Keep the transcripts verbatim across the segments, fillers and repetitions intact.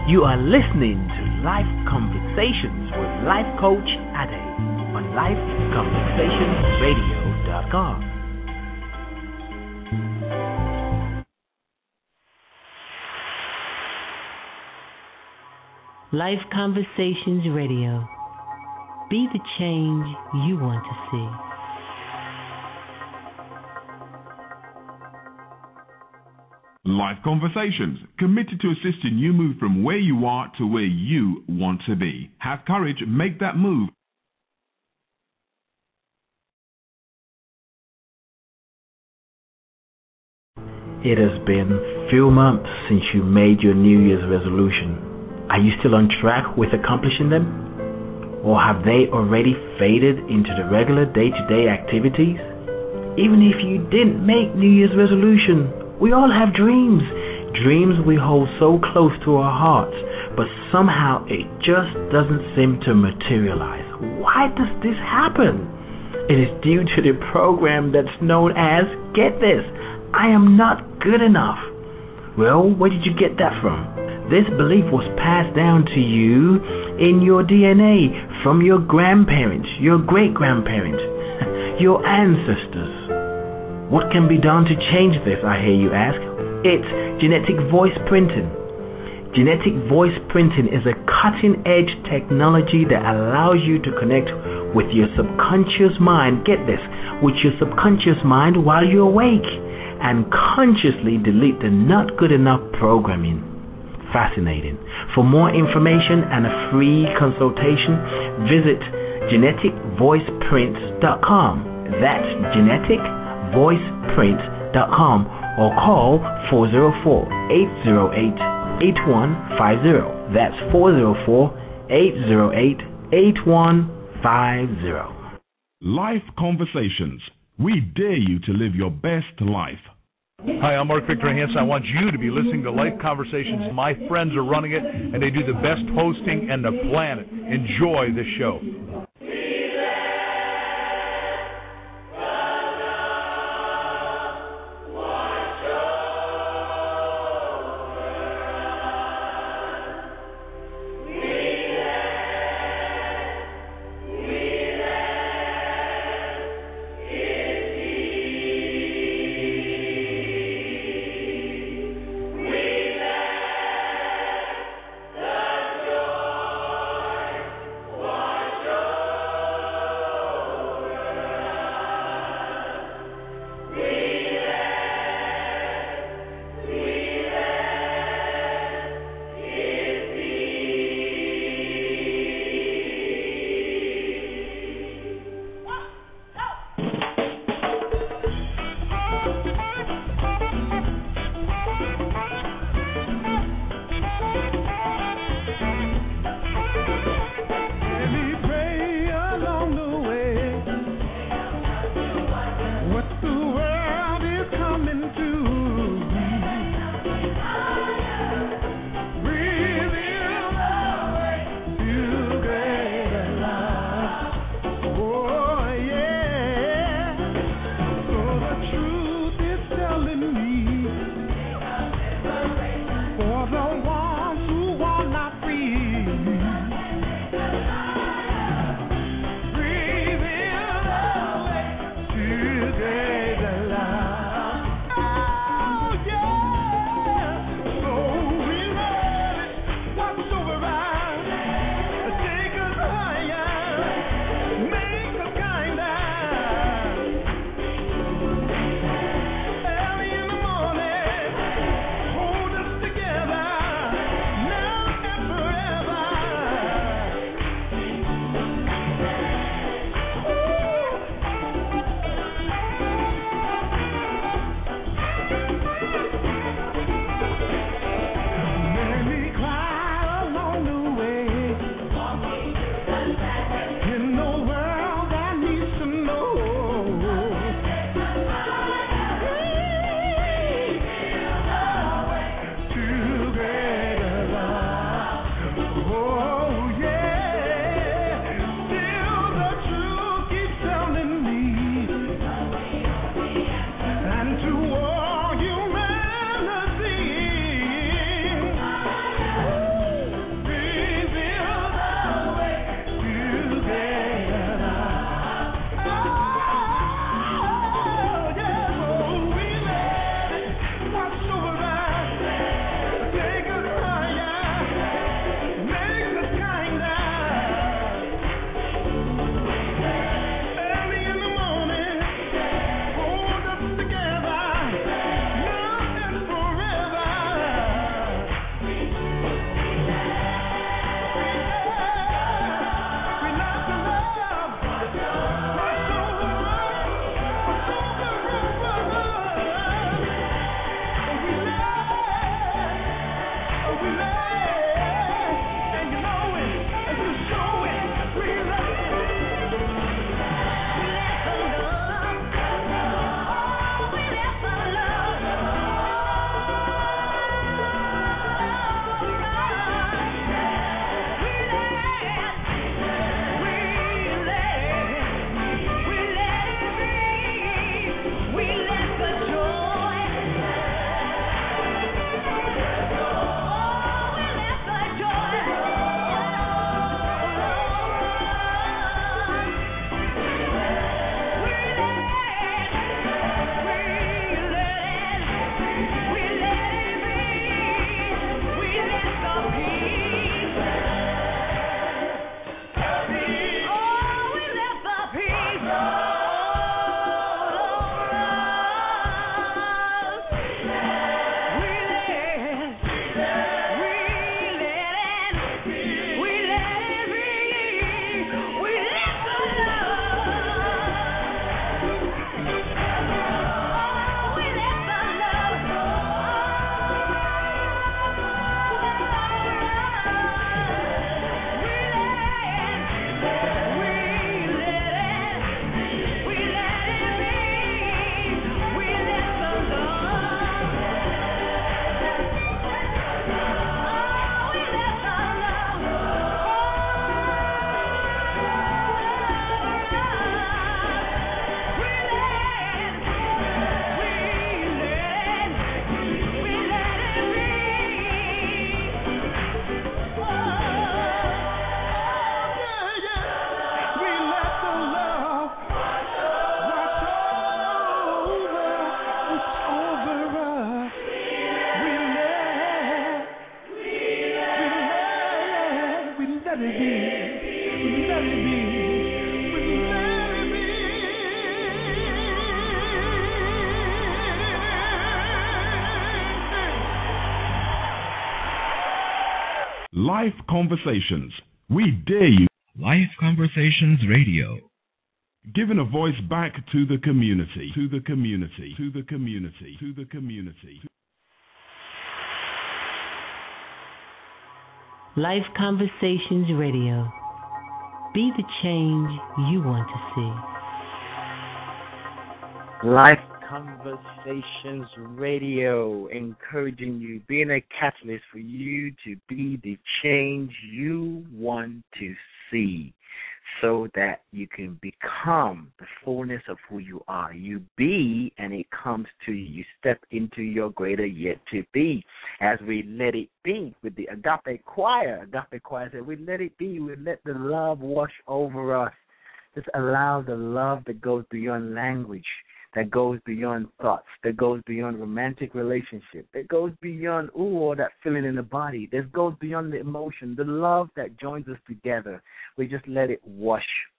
You are listening to Life Conversations with Life Coach Ade on life conversations radio dot com. Life Conversations Radio. Be the change you want to see. Life Conversations, committed to assisting you move from where you are to where you want to be. Have courage, make that move. It has been a few months since you made your New Year's resolution. Are you still on track with accomplishing them? Or have they already faded into the regular day-to-day activities? Even if you didn't make New Year's resolution, we all have dreams. Dreams we hold so close to our hearts, but somehow it just doesn't seem to materialize. Why does this happen? It is due to the program that's known as, get this, I am not good enough. Well, where did you get that from? This belief was passed down to you in your D N A from your grandparents, your great-grandparents, your ancestors. What can be done to change this, I hear you ask? It's genetic voice printing. Genetic voice printing is a cutting-edge technology that allows you to connect with your subconscious mind, get this, with your subconscious mind while you're awake, and consciously delete the not good enough programming. Fascinating. For more information and a free consultation, visit genetic voice print dot com. That's genetic voice print dot com or call four oh four, eight oh eight, eight one five oh. That's four oh four, eight oh eight, eight one five oh. Life Conversations. We dare you to live your best life. Hi, I'm Mark Victor Hansen. I want you to be listening to Life Conversations. My friends are running it, and they do the best hosting in the planet. Enjoy the show. Watch it be? Would you let it be? Would you let it be? Life Conversations. We dare you. Life Conversations Radio. Giving a voice back to the community, to the community, to the community, to the community. Life Conversations Radio. Be the change you want to see. Life Conversations Radio, encouraging you, being a catalyst for you to be the change you want to see, so that you can become the fullness of who you are. You be, and it comes to you. You step into your greater yet to be. As we let it be with the Agape Choir. Agape Choir said, we let it be. We let the love wash over us. Just allow the love that goes beyond language, that goes beyond thoughts, that goes beyond romantic relationship, that goes beyond, ooh, all that feeling in the body, that goes beyond the emotion, the love that joins us together. We just let it wash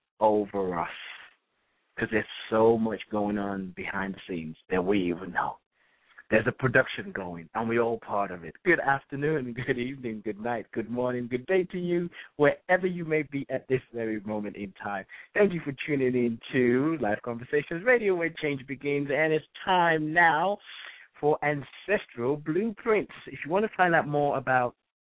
over us, because there's so much going on behind the scenes that we even know. There's a production going, and we're all part of it. Good afternoon, good evening, good night, good morning, good day to you, wherever you may be at this very moment in time. Thank you for tuning in to Life Conversations Radio, where change begins, and it's time now for Ancestral Blueprints. If you want to find out more about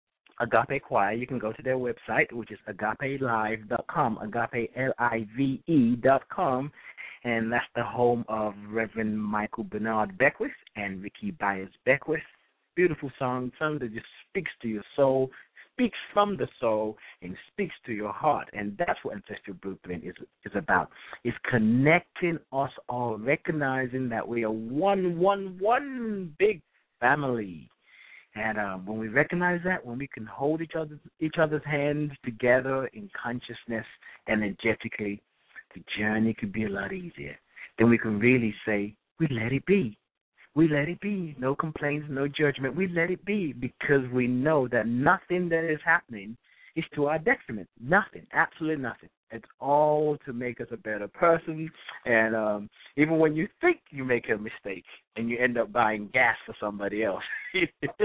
Agape Choir, you can go to their website, which is agape live dot com, agape, L I V E dot com. And that's the home of Reverend Michael Bernard Beckwith and Ricky Byers Beckwith. Beautiful song, song that just speaks to your soul, speaks from the soul, and speaks to your heart. And that's what Ancestral Blueprint is, is about. It's connecting us all, recognizing that we are one, one, one big family. And um, when we recognize that, when we can hold each other's, each other's hands together in consciousness, energetically, the journey could be a lot easier. Then we can really say, we let it be. We let it be. No complaints, no judgment. We let it be, because we know that nothing that is happening is to our detriment. Nothing, absolutely nothing. It's all to make us a better person. And um, even when you think you make a mistake and you end up buying gas for somebody else, you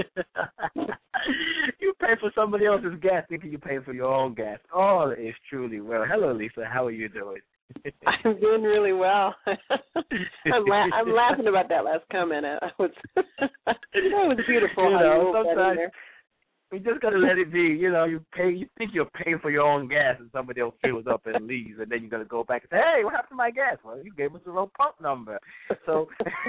pay for somebody else's gas thinking you pay for your own gas. All is truly well. Hello, Lisa. How are you doing? I'm doing really well. I'm, la- I'm laughing about that last comment. I was that was beautiful. You how know, you sometimes we just gotta let it be. You know, you pay. You think you're paying for your own gas, and somebody else fills up and leaves, and then you're gonna go back and say, "Hey, what happened to my gas?" Well, you gave us the wrong pump number. So,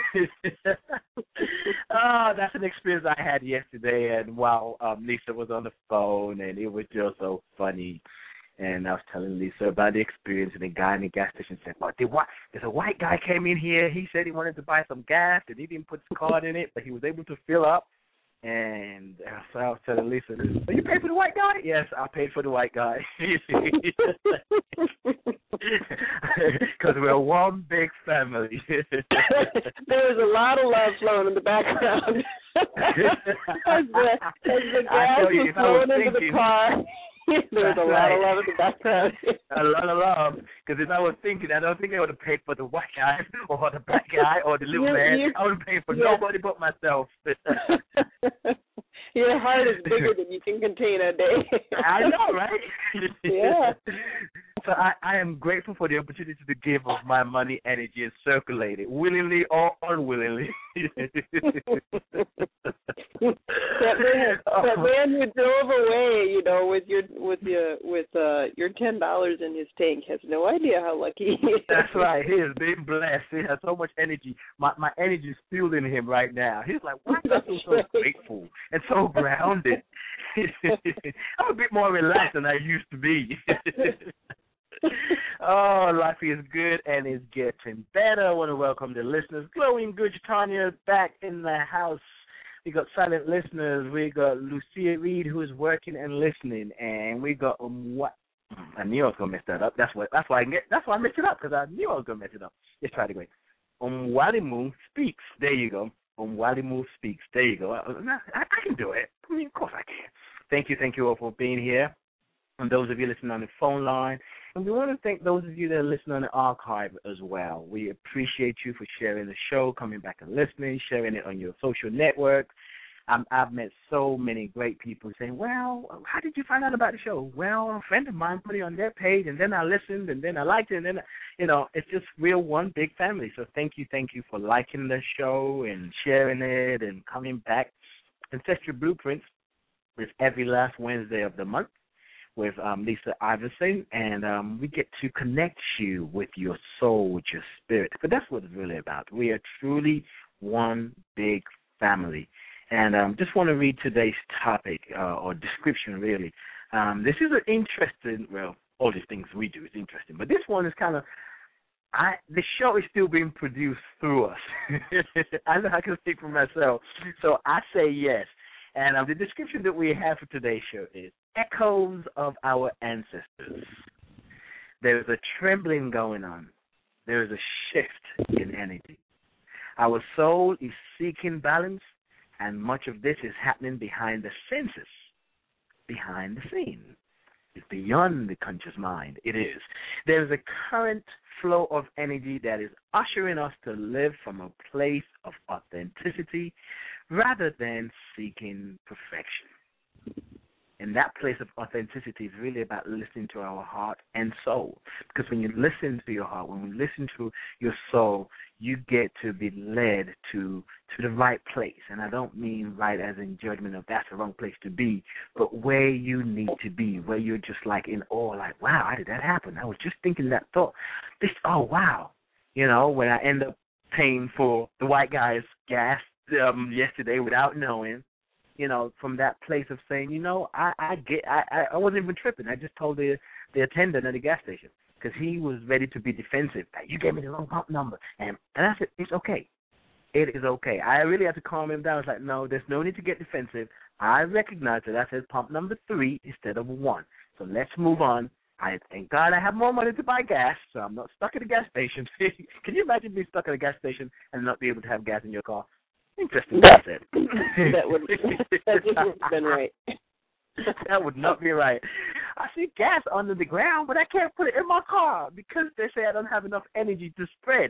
oh, that's an experience I had yesterday, and while um, Lisa was on the phone, and it was just so funny. And I was telling Lisa about the experience, and the guy in the gas station said, "Well, did what? There's a white guy came in here. He said he wanted to buy some gas, and he didn't put his card in it, but he was able to fill up." And so I was telling Lisa, "So you paid for the white guy?" "Yes, I paid for the white guy." Because we're one big family. There was a lot of love flowing in the background. as the, as the gas was, was flowing into thinking, the car. There was a lot right. of love in the background. A lot of love. Because if I was thinking, I don't think I would have paid for the white guy or the black guy or the little you, man. you, I would have paid for yeah. nobody but myself. Your heart is bigger than you can contain a day. I know, right? Yeah. So I, I am grateful for the opportunity to give of my money, energy, and circulate it, willingly or unwillingly. that man, that man who drove away, you know, with your with your with uh, your ten dollars in his tank has no idea how lucky he is. That's right. He is being blessed. He has so much energy. My my energy is fueling him right now. He's like, why am I so, so grateful and so grounded? I'm a bit more relaxed than I used to be. Oh, life is good and it's getting better. I want to welcome the listeners. Glowing Good Tanya back in the house. We got silent listeners. We got Lucia Reed, who is working and listening, and we got um what? I knew I was gonna mess that up. That's what. That's why I get. That's why I messed it up, because I knew I was gonna mess it up. Let's try it again. Um, Walimu speaks. There you go. Um, Walimu speaks. There you go. I, I, I can do it. I mean, of course I can. Thank you, thank you all for being here. and those of you listening on the phone line. And we want to thank those of you that are listening on the archive as well. We appreciate you for sharing the show, coming back and listening, sharing it on your social networks. Um, I've met so many great people saying, well, how did you find out about the show? Well, a friend of mine put it on their page, and then I listened, and then I liked it, and then, you know, it's just real one big family. So thank you, thank you for liking the show and sharing it and coming back. Ancestral Blueprints is every last Wednesday of the month with um, Lisa Iverson, and um, we get to connect you with your soul, with your spirit. But that's what it's really about. We are truly one big family. And um, just want to read today's topic uh, or description, really. Um, this is an interesting, well, all these things we do is interesting, but this one is kind of, I, the show is still being produced through us. I know I can speak for myself, so I say yes. And um, the description that we have for today's show is Echoes of Our Ancestors. There is a trembling going on. There is a shift in energy. Our soul is seeking balance, and much of this is happening behind the senses, behind the scene. It's beyond the conscious mind. It is. There is a current flow of energy that is ushering us to live from a place of authenticity rather than seeking perfection. And that place of authenticity is really about listening to our heart and soul. Because when you listen to your heart, when you listen to your soul, you get to be led to to the right place. And I don't mean right as in judgment of that's the wrong place to be, but where you need to be, where you're just like in awe, like, wow, how did that happen? I was just thinking that thought. This, oh, wow. You know, when I end up paying for the white guy's gas um, yesterday without knowing, you know, from that place of saying, you know, I, I get, I, I wasn't even tripping. I just told the the attendant at the gas station because he was ready to be defensive. You gave me the wrong pump number, and and I said, it's okay. It is okay. I really had to calm him down. I was like, no, there's no need to get defensive. I recognize that I said pump number three instead of one. So let's move on. I thank God I have more money to buy gas, so I'm not stuck at a gas station. Can you imagine being stuck at a gas station and not be able to have gas in your car? Interesting. That, that would that just wouldn't have been right. That would not be right. I see gas under the ground, but I can't put it in my car because they say I don't have enough energy to spread.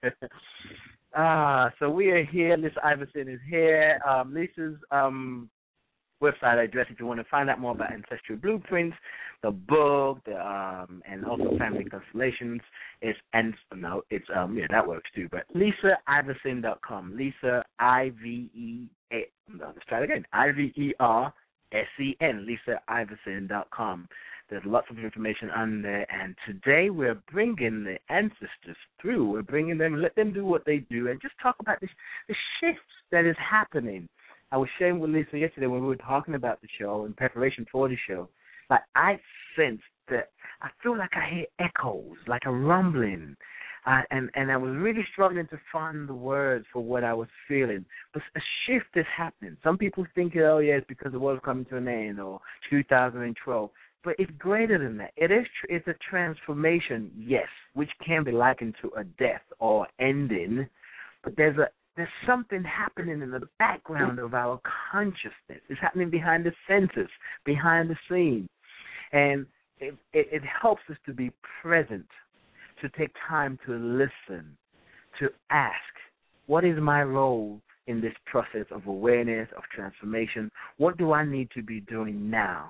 Ah, uh, so we are here. Lisa Iverson is here. Um, Lisa's um, website address, if you want to find out more about Ancestral Blueprints, the book, the, um, and also Family Constellations, is and no, it's um, yeah, that works too. But Lisa Iverson dot com. Lisa I V E A. No, let's try it again. I V E R S E N. Lisa Iverson dot com. There's lots of information on there, and today we're bringing the ancestors through. We're bringing them, let them do what they do, and just talk about this, the shifts that is happening. I was sharing with Lisa yesterday when we were talking about the show in preparation for the show. Like, I sense that I feel like I hear echoes, like a rumbling, uh, and, and I was really struggling to find the words for what I was feeling. But a shift is happening. Some people think, oh, yeah, it's because the world's coming to an end or two thousand twelve. But it's greater than that. It is tr- it's a transformation, yes, which can be likened to a death or ending. But there's a there's something happening in the background of our consciousness. It's happening behind the senses, behind the scene. And it, it, it helps us to be present, to take time to listen, to ask, what is my role in this process of awareness, of transformation? What do I need to be doing now?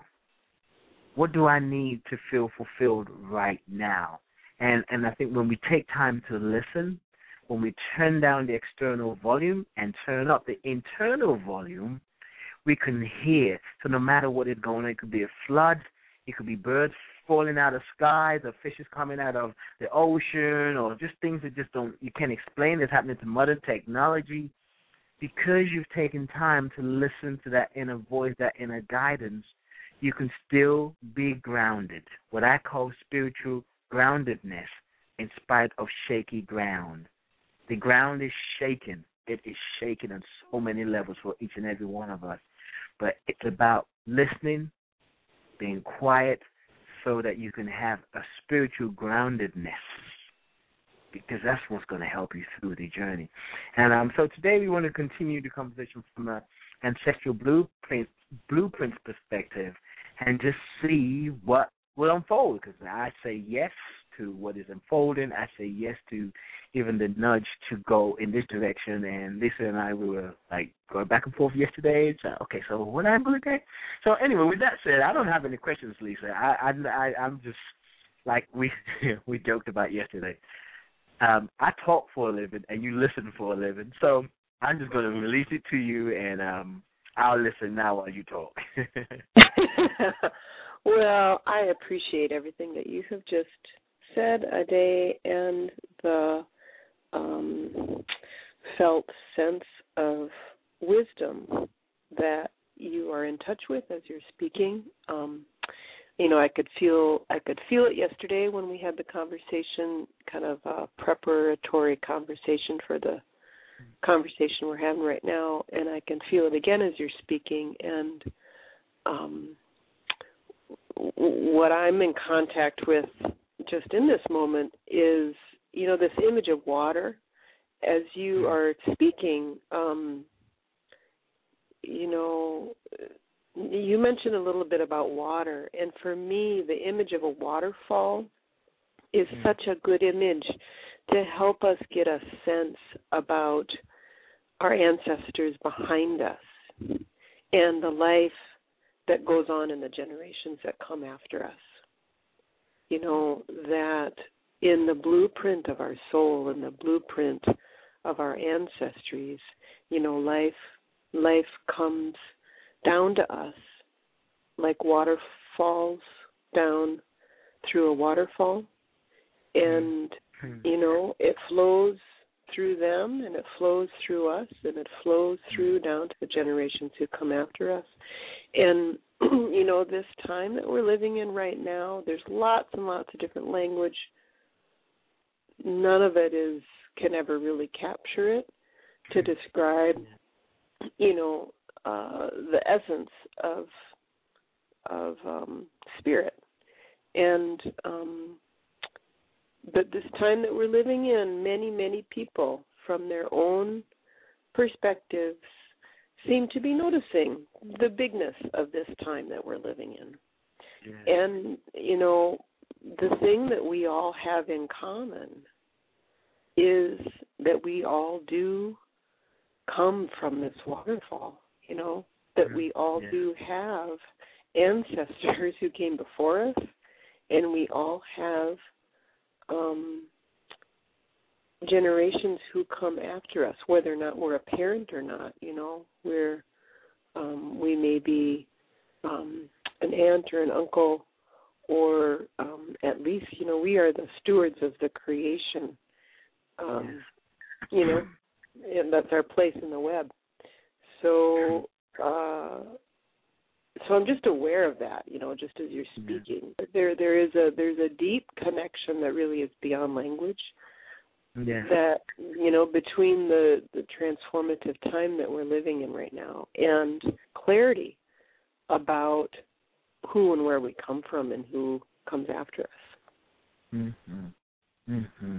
What do I need to feel fulfilled right now? And and I think when we take time to listen, when we turn down the external volume and turn up the internal volume, we can hear. So no matter what is going on, it could be a flood, it could be birds falling out of skies, or fishes coming out of the ocean, or just things that just don't you can't explain that's happening to modern technology. Because you've taken time to listen to that inner voice, that inner guidance, you can still be grounded, what I call spiritual groundedness in spite of shaky ground. The ground is shaken. It is shaken on so many levels for each and every one of us. But it's about listening, being quiet, so that you can have a spiritual groundedness, because that's what's going to help you through the journey. And um, so today we want to continue the conversation from an ancestral blueprint, blueprints perspective. and just see what will unfold. Because I say yes to what is unfolding. I say yes to even the nudge to go in this direction. And Lisa and I, we were like going back and forth yesterday. So, okay, so what I'm going to get? So anyway, with that said, I don't have any questions, Lisa. I, I, I I'm just like we we joked about yesterday. Um, I talk for a living, and you listen for a living. So I'm just going to release it to you, and um, I'll listen now while you talk. Well, I appreciate everything that you have just said, Ade, and the um, felt sense of wisdom that you are in touch with as you're speaking. Um, you know, I could feel I could feel it yesterday when we had the conversation, kind of a preparatory conversation for the conversation we're having right now, and I can feel it again as you're speaking. And um, what I'm in contact with just in this moment is, you know, this image of water. As you are speaking, um, you know, you mentioned a little bit about water, and for me, the image of a waterfall is mm. such a good image to help us get a sense about our ancestors behind us and the life that goes on in the generations that come after us. You know, that in the blueprint of our soul, in the blueprint of our ancestries, you know, life life comes down to us like water falls down through a waterfall. And, mm-hmm. you know, it flows through them, and it flows through us, and it flows through down to the generations who come after us. And, you know, this time that we're living in right now, there's lots and lots of different language. None of it is can ever really capture it to describe, you know, uh, the essence of of um, spirit. And um, but this time that we're living in, many, many people from their own perspectives seem to be noticing the bigness of this time that we're living in. Yeah. And, you know, the thing that we all have in common is that we all do come from this waterfall, you know, that we all yeah. do have ancestors who came before us, and we all have um, generations who come after us, whether or not we're a parent or not, you know, we're, um, we may be um, an aunt or an uncle, or um, at least, you know, we are the stewards of the creation, um, yes. you know, and that's our place in the web. So, uh, so I'm just aware of that, you know, just as you're speaking. Yeah. There, there is a there's a deep connection that really is beyond language. Yeah. That, you know, between the, the transformative time that we're living in right now and clarity about who and where we come from and who comes after us. Mm-hmm. Mm-hmm.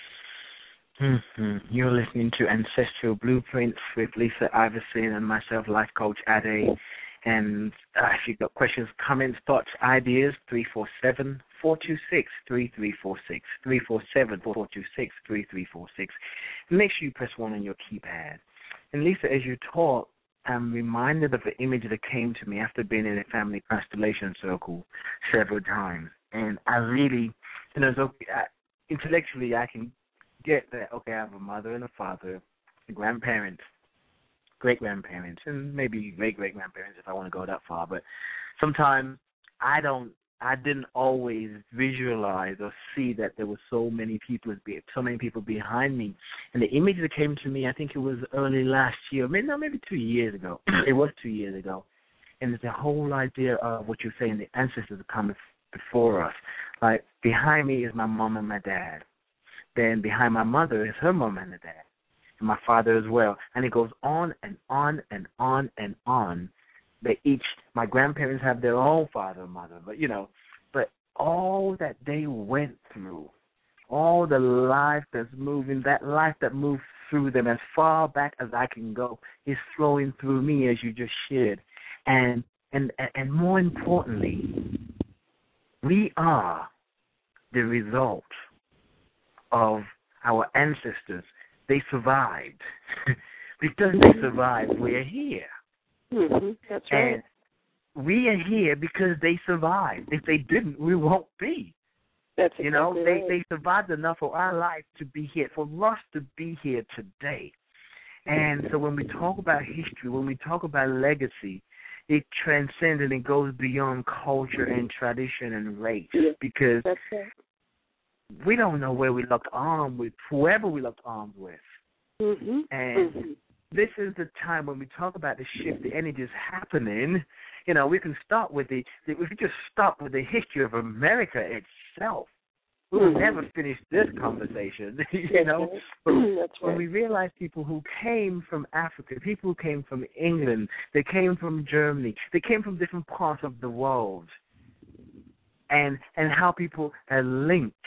Mm-hmm. You're listening to Ancestral Blueprints with Lisa Iverson and myself, life coach Ade. And uh, if you've got questions, comments, thoughts, ideas, three four seven, four two six, three three four six, three four seven, four two six, three three four six. Make sure you press one on your keypad. And Lisa, as you talk, I'm reminded of the image that came to me after being in a family constellation circle several times. And I really, you know, so I, intellectually I can get that, okay, I have a mother and a father, grandparents, great-grandparents, and maybe great-great-grandparents if I want to go that far. But sometimes I don't, I didn't always visualize or see that there were so many people, so many people behind me. And the image that came to me, I think it was early last year, maybe no, maybe two years ago. It was two years ago. And it's the whole idea of what you're saying, the ancestors are coming before us. Like, behind me is my mom and my dad. Then behind my mother is her mom and her dad, and my father as well. And it goes on and on and on and on. They each, my grandparents have their own father and mother, but, you know, but all that they went through, all the life that's moving, that life that moves through them as far back as I can go is flowing through me, as you just shared. And and, and more importantly, we are the result of our ancestors. They survived. Because they survived, we're here. Mm-hmm. That's right. And we are here because they survived. If they didn't, we won't be. That's exactly You know, they, right. they survived enough for our life to be here, for us to be here today. And so when we talk about history, when we talk about legacy, it transcends and it goes beyond culture and tradition and race. Yeah, because that's right. we don't know where we locked arms with, whoever we locked arms with. Mm-hmm. And mm-hmm. this is the time when we talk about the shift, the energy is happening. You know, we can start with the, if we just start with the history of America itself, we will mm-hmm. never finish this conversation, you know. But That's right. when we realize people who came from Africa, people who came from England, they came from Germany, they came from different parts of the world, and and how people are linked.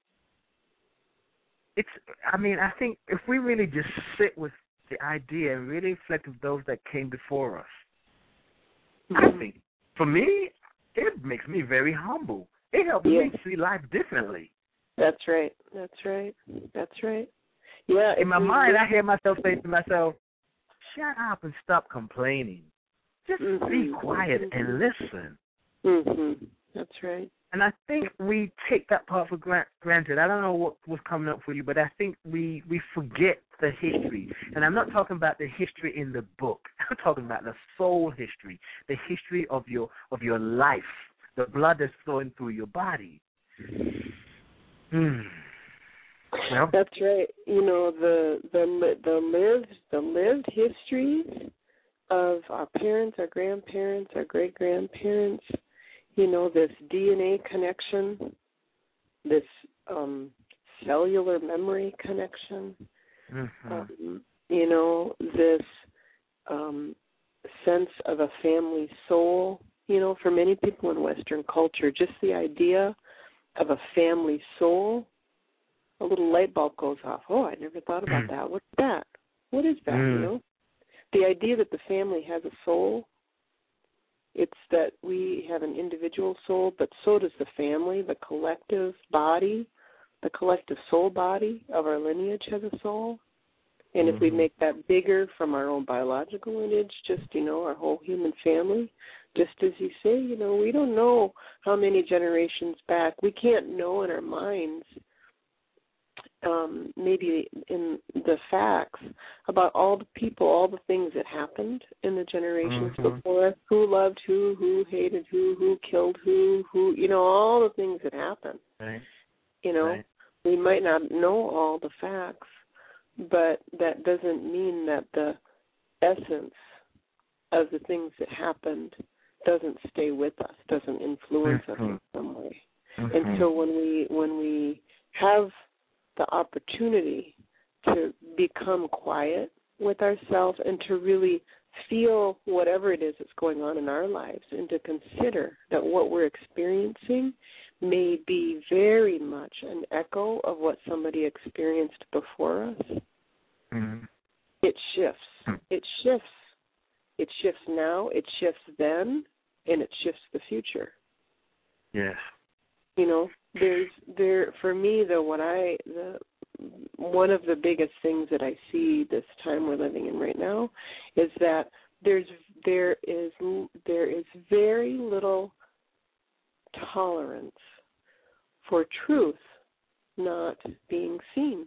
It's, I mean, I think if we really just sit with the idea and really reflect of those that came before us, I think, for me, it makes me very humble. It helps yeah. me see life differently. That's right. That's right. That's right. Yeah. In my mind, I hear myself say to myself, shut up and stop complaining. Just mm-hmm. be quiet and listen. Mm-hmm. That's right. And I think we take that part for granted. I don't know what was coming up for you, but I think we, we forget the history. And I'm not talking about the history in the book. I'm talking about the soul history, the history of your of your life, the blood that's flowing through your body. Hmm. Well, that's right. You know, the the the lived the lived histories of our parents, our grandparents, our great grandparents. You know, this D N A connection, this um, cellular memory connection. Mm-hmm. Um, you know, this um, sense of a family soul. You know, for many people in Western culture, just the idea of a family soul, a little light bulb goes off. Oh, I never thought about mm. that. What's that? What is that, mm. you know? The idea that the family has a soul, it's that we have an individual soul, but so does the family, the collective body, the collective soul body of our lineage has a soul. And mm-hmm. if we make that bigger from our own biological lineage, just, you know, our whole human family, just as you say, you know, we don't know how many generations back. We can't know in our minds, um, maybe in the facts, about all the people, all the things that happened in the generations mm-hmm. before us, who loved who, who hated who, who killed who, who, you know, all the things that happened. Right. You know, right. we might not know all the facts, but that doesn't mean that the essence of the things that happened doesn't stay with us, doesn't influence mm-hmm. us in some way. Mm-hmm. And so when we when we have the opportunity to become quiet with ourselves and to really feel whatever it is that's going on in our lives and to consider that what we're experiencing may be very much an echo of what somebody experienced before us, mm-hmm. it shifts. It shifts. It shifts now, it shifts then, and it shifts the future. Yes. You know, there's there for me though what I the one of the biggest things that I see this time we're living in right now is that there's there is there is very little tolerance for truth not being seen.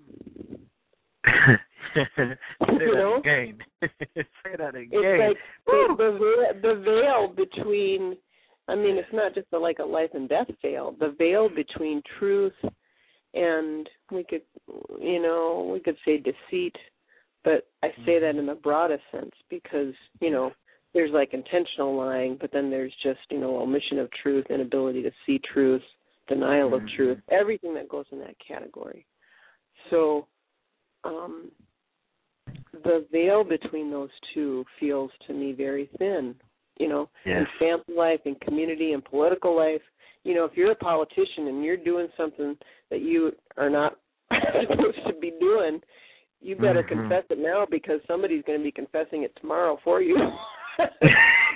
Say you know? that again. Say that again. It's like the, the, the veil between, I mean, it's not just a, like a life and death veil. The veil between truth and we could, you know, we could say deceit, but I say that in the broadest sense because, you know, there's like intentional lying, but then there's just, you know, omission of truth, inability to see truth, denial mm-hmm. of truth, everything that goes in that category. So, um, the veil between those two feels to me very thin, you know, yes. in family life, in community, in political life. You know, if you're a politician and you're doing something that you are not supposed to be doing, you better mm-hmm. confess it now because somebody's going to be confessing it tomorrow for you.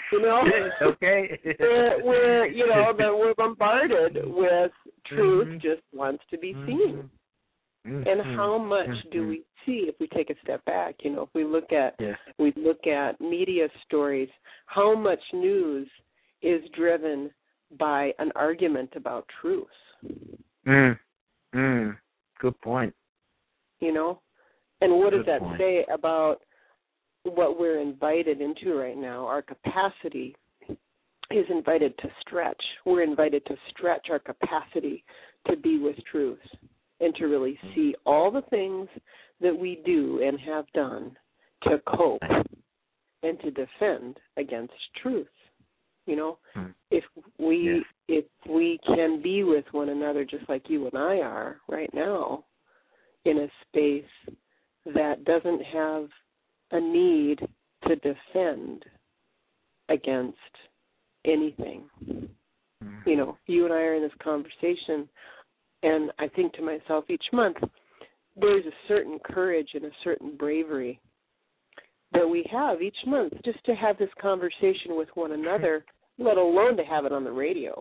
You know, okay. we're, we're you know that we're bombarded with truth mm-hmm. just wants to be seen. Mm-hmm. And how much mm-hmm. do we see if we take a step back? You know, if we look at yes. we look at media stories, how much news is driven by an argument about truth? Mm. Mm. Good point. You know, and what Good does that point. say about what we're invited into right now? Our capacity is invited to stretch. We're invited to stretch our capacity to be with truth and to really see all the things that we do and have done to cope and to defend against truth. You know, mm. if we yes. if we can be with one another just like you and I are right now in a space that doesn't have a need to defend against anything. Mm. You know, you and I are in this conversation, and I think to myself each month, there's a certain courage and a certain bravery that we have each month just to have this conversation with one another, let alone to have it on the radio.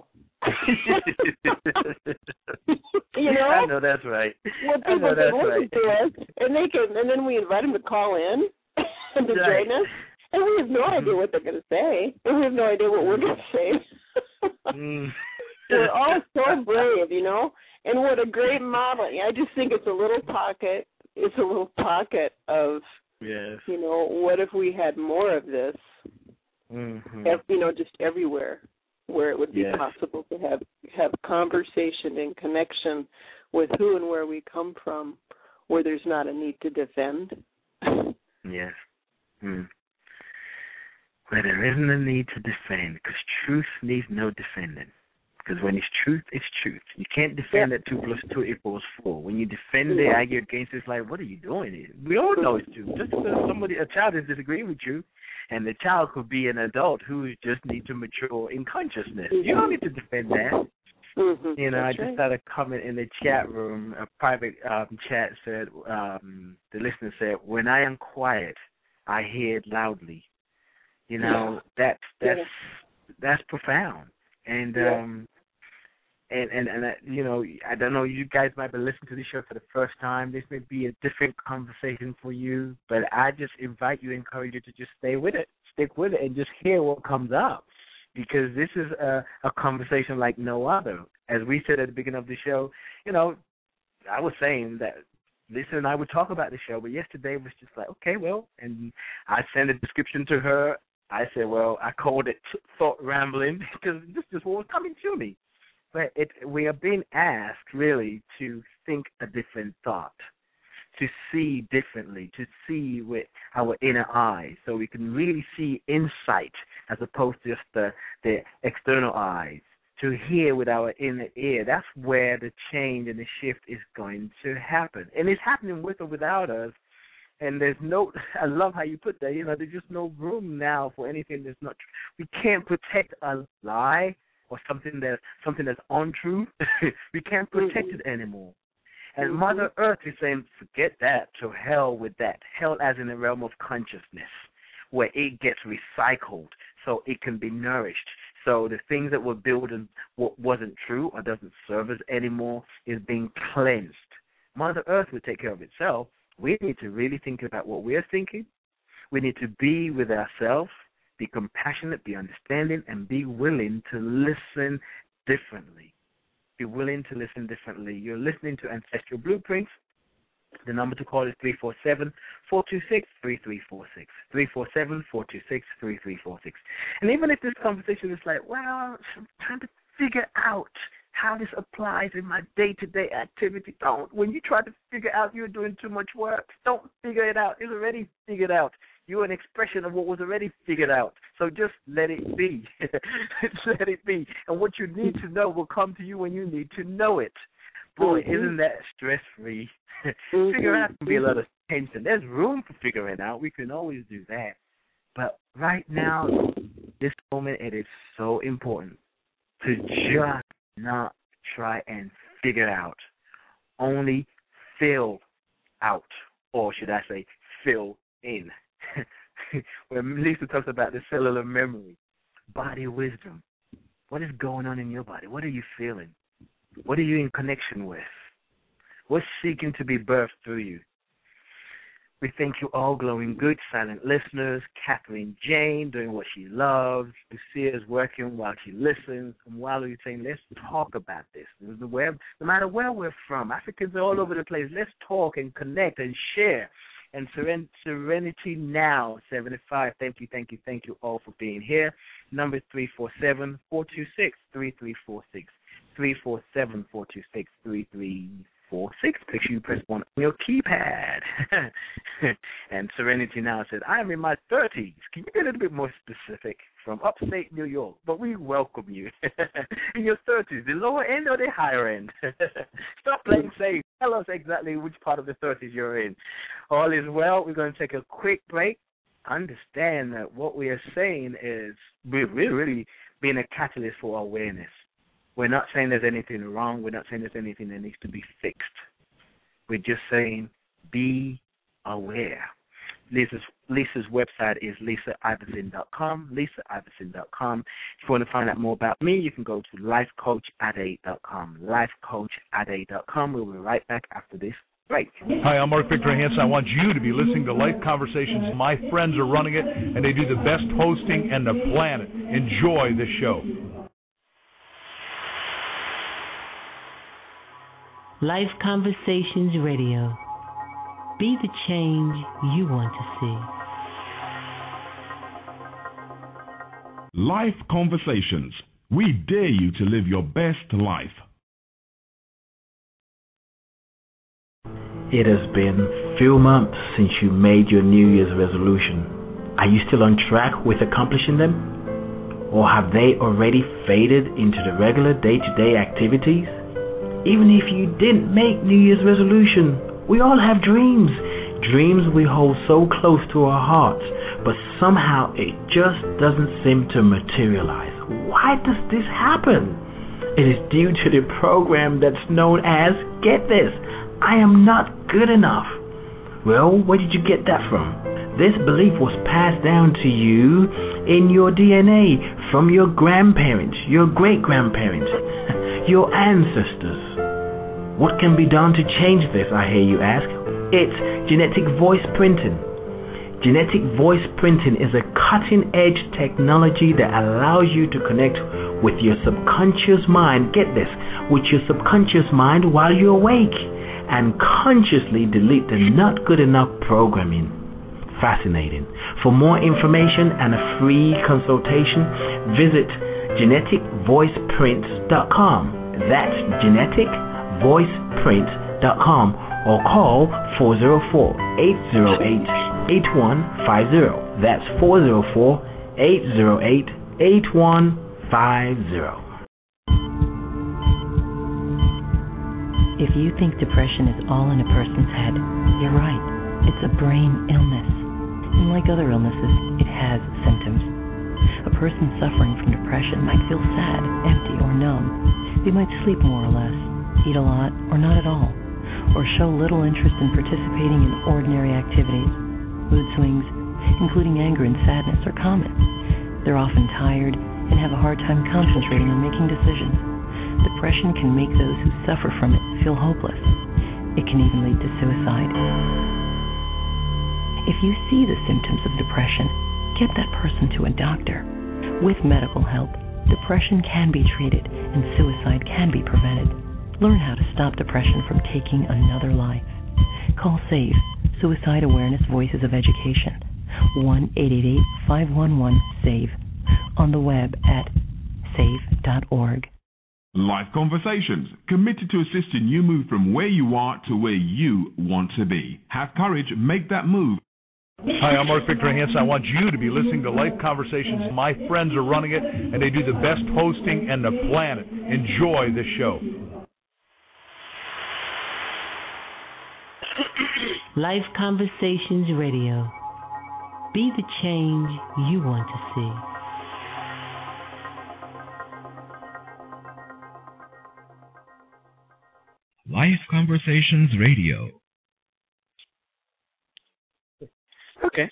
You know? I know that's right. Well, people I know that's can listen right. to us, and they can, and then we invite them to call in and to right. join us, and we have no mm-hmm. idea what they're going to say, and we have no idea what we're going to say. mm. We're all so brave, you know, and what a great model. I just think it's a little pocket. It's a little pocket of, yes. you know, what if we had more of this, mm-hmm. ev- you know, just everywhere, where it would be yes. possible to have, have conversation and connection with who and where we come from, where there's not a need to defend. Yes. Mm. Where there isn't a need to defend, because truth needs no defending. Because when it's truth, it's truth. You can't defend yep. that two plus two equals four. When you defend it, argue against it, it's like, what are you doing? We all know it's true. Just because somebody, a child is disagreeing with you, and the child could be an adult who just needs to mature in consciousness. Mm-hmm. You don't need to defend that. Mm-hmm. You know, That's I just right. had a comment in the chat room, a private um, chat said, um, the listener said, when I am quiet, I hear it loudly. You know, yeah. that's that's yeah. that's profound. And yeah. um and and and uh, you know, I don't know, you guys might be listening to this show for the first time. This may be a different conversation for you, but I just invite you, encourage you to just stay with it, stick with it, and just hear what comes up, because this is a, a conversation like no other. As we said at the beginning of the show, you know, I was saying that Lisa and I would talk about the show, but yesterday was just like, okay, well, and I sent a description to her. I said, well, I called it thought rambling because this is what was coming to me. But it, we are being asked, really, to think a different thought, to see differently, to see with our inner eyes, so we can really see insight as opposed to just the, the external eyes, to hear with our inner ear. That's where the change and the shift is going to happen. And it's happening with or without us. And there's no, I love how you put that, you know, there's just no room now for anything that's not true. We can't protect a lie or something that something that's untrue. We can't protect mm-hmm. it anymore. And mm-hmm. Mother Earth is saying, forget that, to hell with that. Hell as in the realm of consciousness, where it gets recycled so it can be nourished. So the things that were building what wasn't true or doesn't serve us anymore is being cleansed. Mother Earth will take care of itself. We need to really think about what we're thinking. We need to be with ourselves, be compassionate, be understanding, and be willing to listen differently. Be willing to listen differently. You're listening to Ancestral Blueprints. The number to call is three four seven, four two six, three three four six. three four seven, four two six, three three four six. And even if this conversation is like, well, I'm trying to figure out how this applies in my day-to-day activity. Don't. When you try to figure out you're doing too much work, don't figure it out. It's already figured out. You're an expression of what was already figured out. So just let it be. Let it be. And what you need to know will come to you when you need to know it. Boy, mm-hmm. isn't that stress-free? Mm-hmm. Figuring out can be a lot of tension. There's room for figuring out. We can always do that. But right now, this moment, it is so important to just not try and figure out, only fill out, or should I say fill in. When Lisa talks about the cellular memory, body wisdom. What is going on in your body? What are you feeling? What are you in connection with? What's seeking to be birthed through you? We thank you all, glowing good, silent listeners. Catherine Jane doing what she loves. Lucia's working while she listens. And while we're saying, let's talk about this. No matter where we're from, Africans are all over the place. Let's talk and connect and share. And Seren- Serenity Now, seventy-five. Thank you, thank you, thank you all for being here. Number three four seven, four two six, three three four six. three four seven, four two six, three three four six. Make sure you press one on your keypad. And Serenity Now says, I'm in my thirties. Can you be a little bit more specific? From upstate New York. But we welcome you. In your thirties, the lower end or the higher end? Stop playing safe. Tell us exactly which part of the thirties you're in. All is well. We're going to take a quick break. Understand that what we are saying is we're really being a catalyst for awareness. We're not saying there's anything wrong. We're not saying there's anything that needs to be fixed. We're just saying be aware. Lisa's, Lisa's website is lisa iverson dot com, lisa iverson dot com. If you want to find out more about me, you can go to life coach ade dot com, life coach ade dot com. We'll be right back after this break. Hi, I'm Mark Victor Hansen. I want you to be listening to Life Conversations. My friends are running it, and they do the best hosting on the planet. Enjoy the show. Life Conversations Radio. Be the change you want to see. Life Conversations. We dare you to live your best life. It has been few months since you made your New Year's resolution. Are you still on track with accomplishing them? Or have they already faded into the regular day-to-day activities? Even if you didn't make New Year's resolution, we all have dreams. Dreams we hold so close to our hearts, but somehow it just doesn't seem to materialize. Why does this happen? It is due to the program that's known as, get this, I am not good enough. Well, where did you get that from? This belief was passed down to you in your D N A from your grandparents, your great-grandparents, your ancestors. What can be done to change this, I hear you ask? It's genetic voice printing. Genetic voice printing is a cutting-edge technology that allows you to connect with your subconscious mind, get this, with your subconscious mind while you're awake, and consciously delete the not good enough programming. Fascinating. For more information and a free consultation, visit genetic voice print dot com. That's genetic voice print dot com or call four oh four, eight oh eight, eight one five oh. That's four oh four, eight oh eight, eight one five oh. If you think depression is all in a person's head, you're right. It's a brain illness. And like other illnesses, it has symptoms. A person suffering from depression might feel sad, empty, or numb. They might sleep more or less, eat a lot or not at all, or show little interest in participating in ordinary activities. Mood swings, including anger and sadness, are common. They're often tired and have a hard time concentrating on making decisions. Depression can make those who suffer from it feel hopeless. It can even lead to suicide. If you see the symptoms of depression, get that person to a doctor. With medical help, depression can be treated and suicide can be prevented. Learn how to stop depression from taking another life. Call SAVE, Suicide Awareness Voices of Education, one eight eight eight, five one one, SAVE, on the web at save dot org. Life Conversations, committed to assisting you move from where you are to where you want to be. Have courage, make that move. Hi, I'm Mark Victor Hansen. I want you to be listening to Life Conversations. My friends are running it, and they do the best hosting on the planet. Enjoy the show. Life Conversations Radio. Be the change you want to see. Life Conversations Radio. Okay.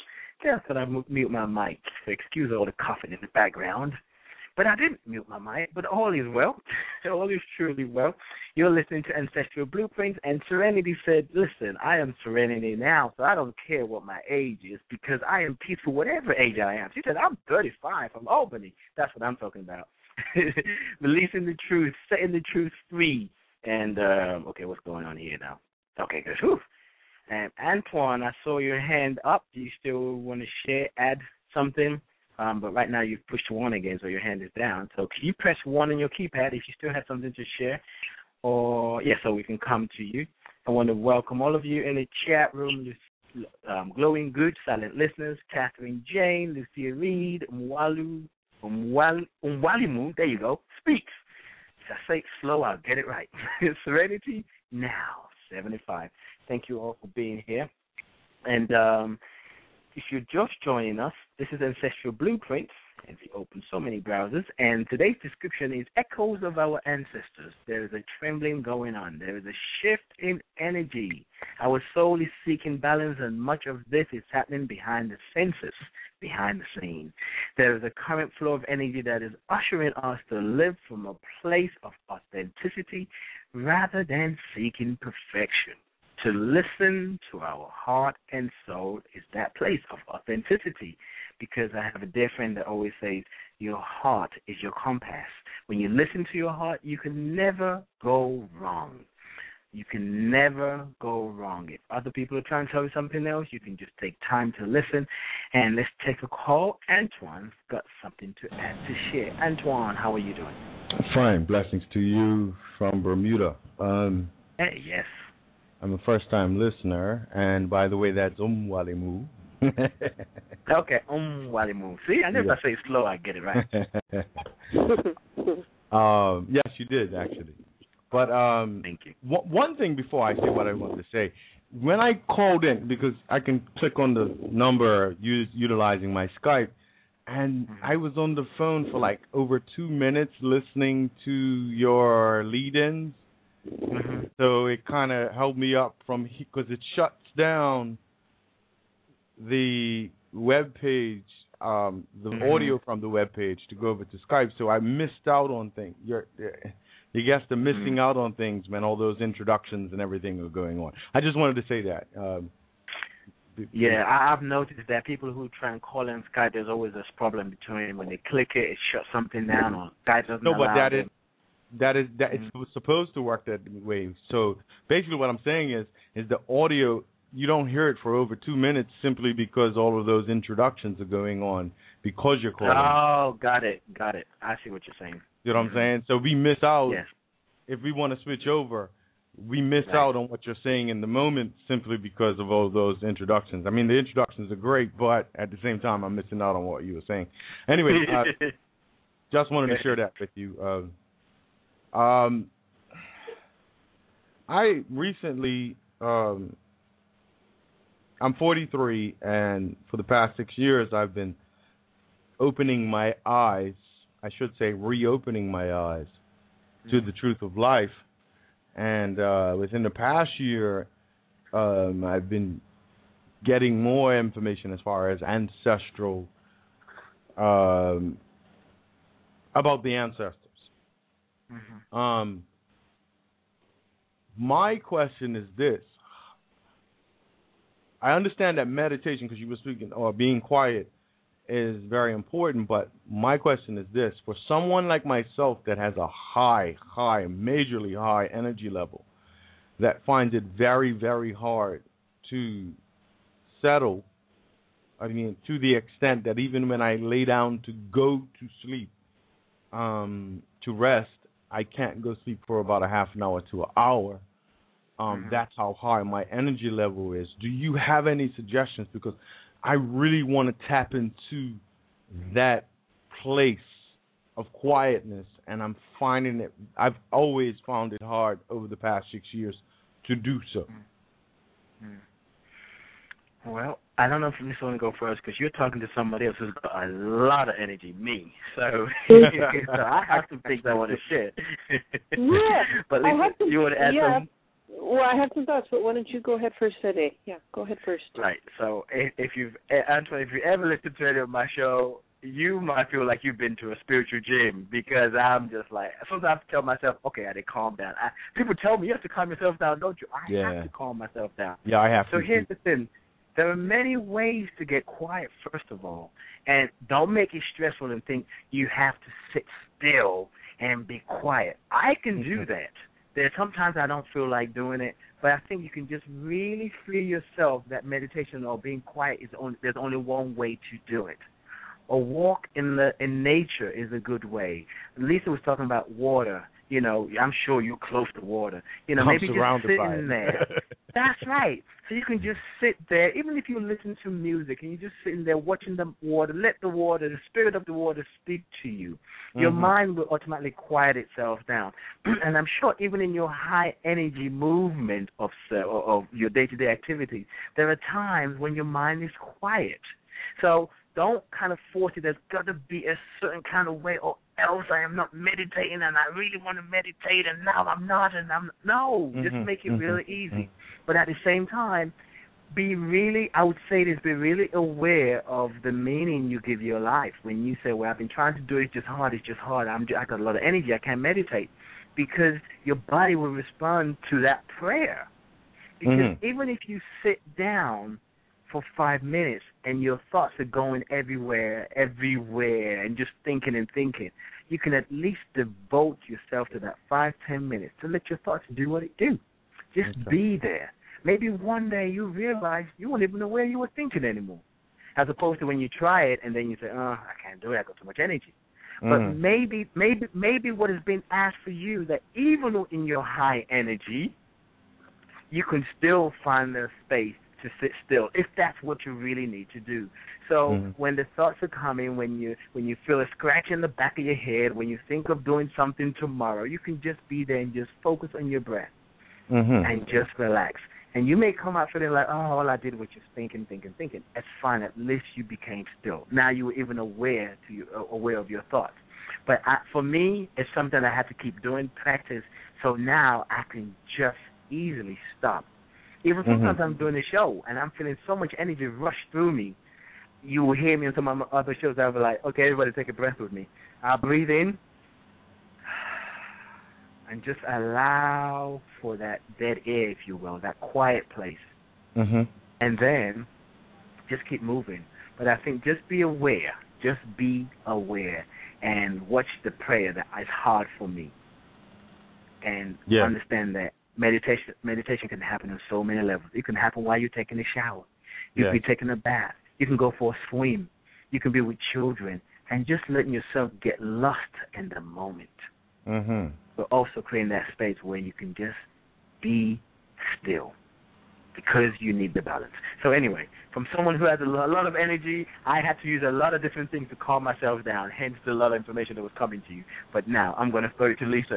just thought I'd mute my mic, so excuse all the coughing in the background. But I didn't mute my mic, but all is well. All is truly well. You're listening to Ancestral Blueprints, and Serenity said, listen, I am Serenity now, so I don't care what my age is because I am peaceful whatever age I am. She said, I'm thirty-five from Albany. That's what I'm talking about. Releasing the truth, setting the truth free. And, um, okay, what's going on here now? Okay, good. Whew. And Antoine, I saw your hand up. Do you still want to share, add something? Um, but right now you've pushed one again, so your hand is down. So can you press one on your keypad if you still have something to share? Or, yeah, so we can come to you. I want to welcome all of you in the chat room, um, Glowing Good, Silent Listeners, Catherine Jane, Lucia Reed, Umwalu, Umwal, Umwalimu, there you go, speaks. If I say it slow, I'll get it right. Serenity Now, seventy-five. Thank you all for being here. And um, if you're just joining us, this is Ancestral Blueprints, and we open so many browsers, and today's description is Echoes of Our Ancestors. There is a trembling going on. There is a shift in energy. Our soul is seeking balance, and much of this is happening behind the senses, behind the scene. There is a current flow of energy that is ushering us to live from a place of authenticity rather than seeking perfection. To listen to our heart and soul is that place of authenticity, because I have a dear friend that always says your heart is your compass. When you listen to your heart, you can never go wrong. You can never go wrong. If other people are trying to tell you something else, you can just take time to listen. And let's take a call. Antoine's got something to add, to share. Antoine, how are you doing? Fine. Blessings to you from Bermuda. Um, hey, yes. I'm a first-time listener, and by the way, that's Umwalimu. Okay, Umwalimu. See, I never yeah. say it slow, I get it right. um, yes, you did, actually. But um, thank you. W- one thing before I say what I want to say, when I called in, because I can click on the number u- utilizing my Skype, and mm-hmm. I was on the phone for like over two minutes listening to your lead-ins. Mm-hmm. So it kind of held me up from, because it shuts down the web page, um, the mm-hmm. audio from the web page to go over to Skype. So I missed out on things. You're, you guess the missing mm-hmm. out on things when all those introductions and everything are going on. I just wanted to say that. Um, yeah, I've noticed that people who try and call in Skype, there's always this problem between when they click it, it shuts something down, or Skype doesn't no, allow but that them. is. That is that mm-hmm. it's supposed to work that way. So basically, what I'm saying is, is the audio, you don't hear it for over two minutes simply because all of those introductions are going on because you're calling. Oh, got it, got it. I see what you're saying. You know what I'm saying? So we miss out. Yes. If we want to switch over, we miss right. out on what you're saying in the moment simply because of all those introductions. I mean, the introductions are great, but at the same time, I'm missing out on what you were saying. Anyway, uh, just wanted to share that with you. Uh, Um, I recently, um, I'm forty-three, and for the past six years, I've been opening my eyes, I should say reopening my eyes mm-hmm. to the truth of life. And uh, within the past year, um, I've been getting more information as far as ancestral, um, about the ancestors. Mm-hmm. Um, my question is this. I understand that meditation, because you were speaking, or being quiet, is very important, but my question is this. For someone like myself that has a high, high, majorly high energy level, that finds it very, very hard to settle, I mean, to the extent that even when I lay down to go to sleep, um, to rest, I can't go sleep for about a half an hour to an hour. Um, mm-hmm. That's how high my energy level is. Do you have any suggestions? Because I really want to tap into that place of quietness, and I'm finding it, I've always found it hard over the past six years to do so. Mm-hmm. Well, I don't know if this one to go first, because you're talking to somebody else who's got a lot of energy, me. So, so I have some things I want to share. Yeah. But Lisa, I have to, you want to add yeah. some? well, I have some thoughts, but why don't you go ahead first today? Yeah, go ahead first. Right. So if, if you've, Antoine, if you ever listened to any of my show, you might feel like you've been to a spiritual gym because I'm just like, sometimes I have to tell myself, okay, I did calm down. I, people tell me you have to calm yourself down, don't you? I yeah. have to calm myself down. Yeah, I have so to. So here's the thing. There are many ways to get quiet, first of all. And don't make it stressful and think you have to sit still and be quiet. I can do that. There sometimes I don't feel like doing it, but I think you can just really free yourself that meditation or being quiet is only, there's only one way to do it. A walk in the in nature is a good way. Lisa was talking about water. You know, I'm sure you're close to water. You know, I'm maybe just sitting it. there. That's right. So you can just sit there, even if you listen to music and you're just sitting there watching the water, let the water, the spirit of the water speak to you. Your mm-hmm. mind will automatically quiet itself down. And I'm sure even in your high energy movement of, of your day-to-day activities, there are times when your mind is quiet. So don't kind of force it. There's got to be a certain kind of way, or else I am not meditating, and I really want to meditate, and now I'm not, and I'm no. Mm-hmm, just make it mm-hmm, really easy. Mm-hmm. But at the same time, be really, I would say this, be really aware of the meaning you give your life. When you say, well, I've been trying to do it, it's just hard, it's just hard. I'm, I got a lot of energy, I can't meditate. Because your body will respond to that prayer. Because mm-hmm. even if you sit down for five minutes and your thoughts are going everywhere, everywhere, and just thinking and thinking, you can at least devote yourself to that five, ten minutes to let your thoughts do what it do. Just okay. be there. Maybe one day you realize you won't even know where you were thinking anymore, as opposed to when you try it and then you say, oh, I can't do it, I got too much energy. Mm. But maybe, maybe, maybe what has been asked for you, that even in your high energy, you can still find the space to sit still, if that's what you really need to do. So mm-hmm. when the thoughts are coming, when you when you feel a scratch in the back of your head, when you think of doing something tomorrow, you can just be there and just focus on your breath mm-hmm. and just relax. And you may come out feeling like, oh, all I did was just thinking, thinking, thinking. That's fine. At least you became still. Now you were even aware to you, aware of your thoughts. But I, for me, it's something I have to keep doing, practice. So now I can just easily stop. Even sometimes mm-hmm. I'm doing a show and I'm feeling so much energy rush through me. You will hear me on some of my other shows. I'll be like, okay, everybody take a breath with me. I'll breathe in and just allow for that dead air, if you will, that quiet place. Mm-hmm. And then just keep moving. But I think just be aware. Just be aware and watch the prayer that is hard for me. And yeah. understand that Meditation meditation can happen on so many levels. It can happen while you're taking a shower. You yeah. can be taking a bath. You can go for a swim. You can be with children. And just letting yourself get lost in the moment. Mm-hmm. But also creating that space where you can just be still because you need the balance. So anyway, from someone who has a lot of energy, I had to use a lot of different things to calm myself down, hence the lot of information that was coming to you. But now I'm going to throw it to Lisa.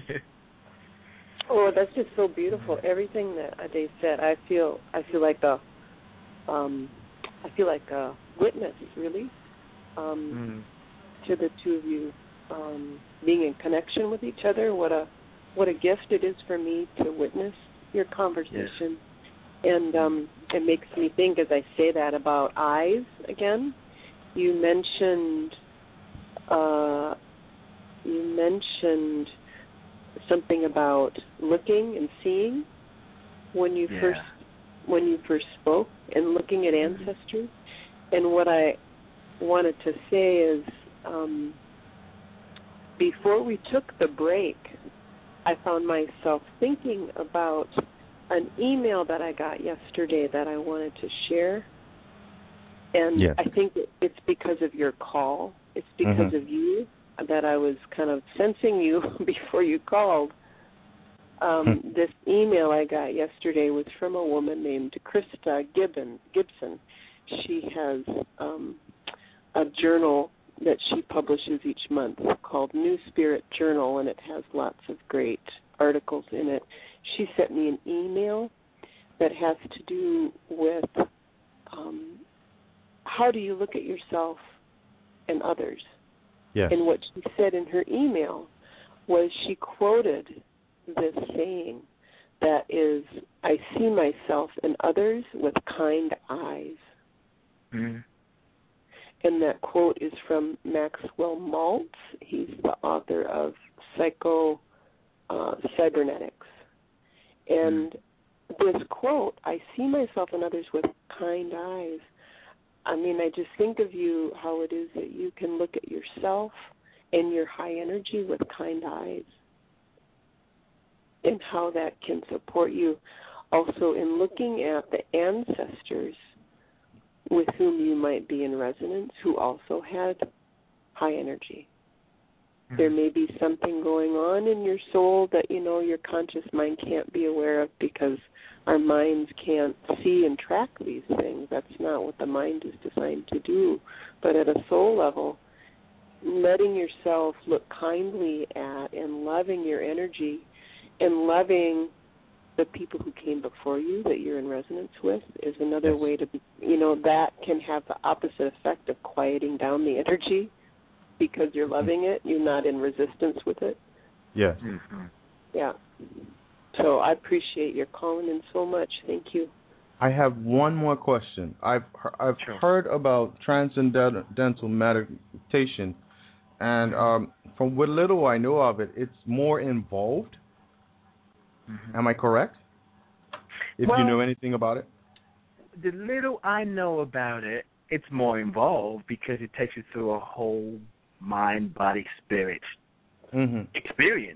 Oh, that's just so beautiful. Everything that Ade said, I feel, I feel like a, um, I feel like a witness, really, um, mm. to the two of you um, being in connection with each other. What a, what a gift it is for me to witness your conversation, yes. and um, it makes me think as I say that about eyes again. You mentioned, uh, you mentioned. something about looking and seeing when you yeah. first when you first spoke and looking at ancestry. And what I wanted to say is um, before we took the break, I found myself thinking about an email that I got yesterday that I wanted to share. And yeah. I think it's because of your call. It's because mm-hmm. of you that I was kind of sensing you before you called. Um, hmm. This email I got yesterday was from a woman named Krista Gibbon, Gibson. She has um, a journal that she publishes each month called New Spirit Journal, and it has lots of great articles in it. She sent me an email that has to do with um, how do you look at yourself and others. Yes. And what she said in her email was she quoted this saying that is, I see myself and others with kind eyes. Mm-hmm. And that quote is from Maxwell Maltz. He's the author of Psycho uh, Cybernetics. And this quote, I see myself and others with kind eyes. I mean, I just think of you, how it is that you can look at yourself and your high energy with kind eyes, and how that can support you also in looking at the ancestors with whom you might be in resonance who also had high energy. Mm-hmm. There may be something going on in your soul that, you know, your conscious mind can't be aware of because our minds can't see and track these things. That's not what the mind is designed to do. But at a soul level, letting yourself look kindly at and loving your energy and loving the people who came before you that you're in resonance with is another yes. way to, be, you know, that can have the opposite effect of quieting down the energy because you're loving it. You're not in resistance with it. Yes. Mm-hmm. Yeah. So I appreciate your calling in so much. Thank you. I have one more question. I've I've sure. heard about transcendental meditation, and um, from what little I know of it, it's more involved. Mm-hmm. Am I correct? If well, you know anything about it? The little I know about it, it's more involved because it takes you through a whole mind, body, spirit mm-hmm. experience.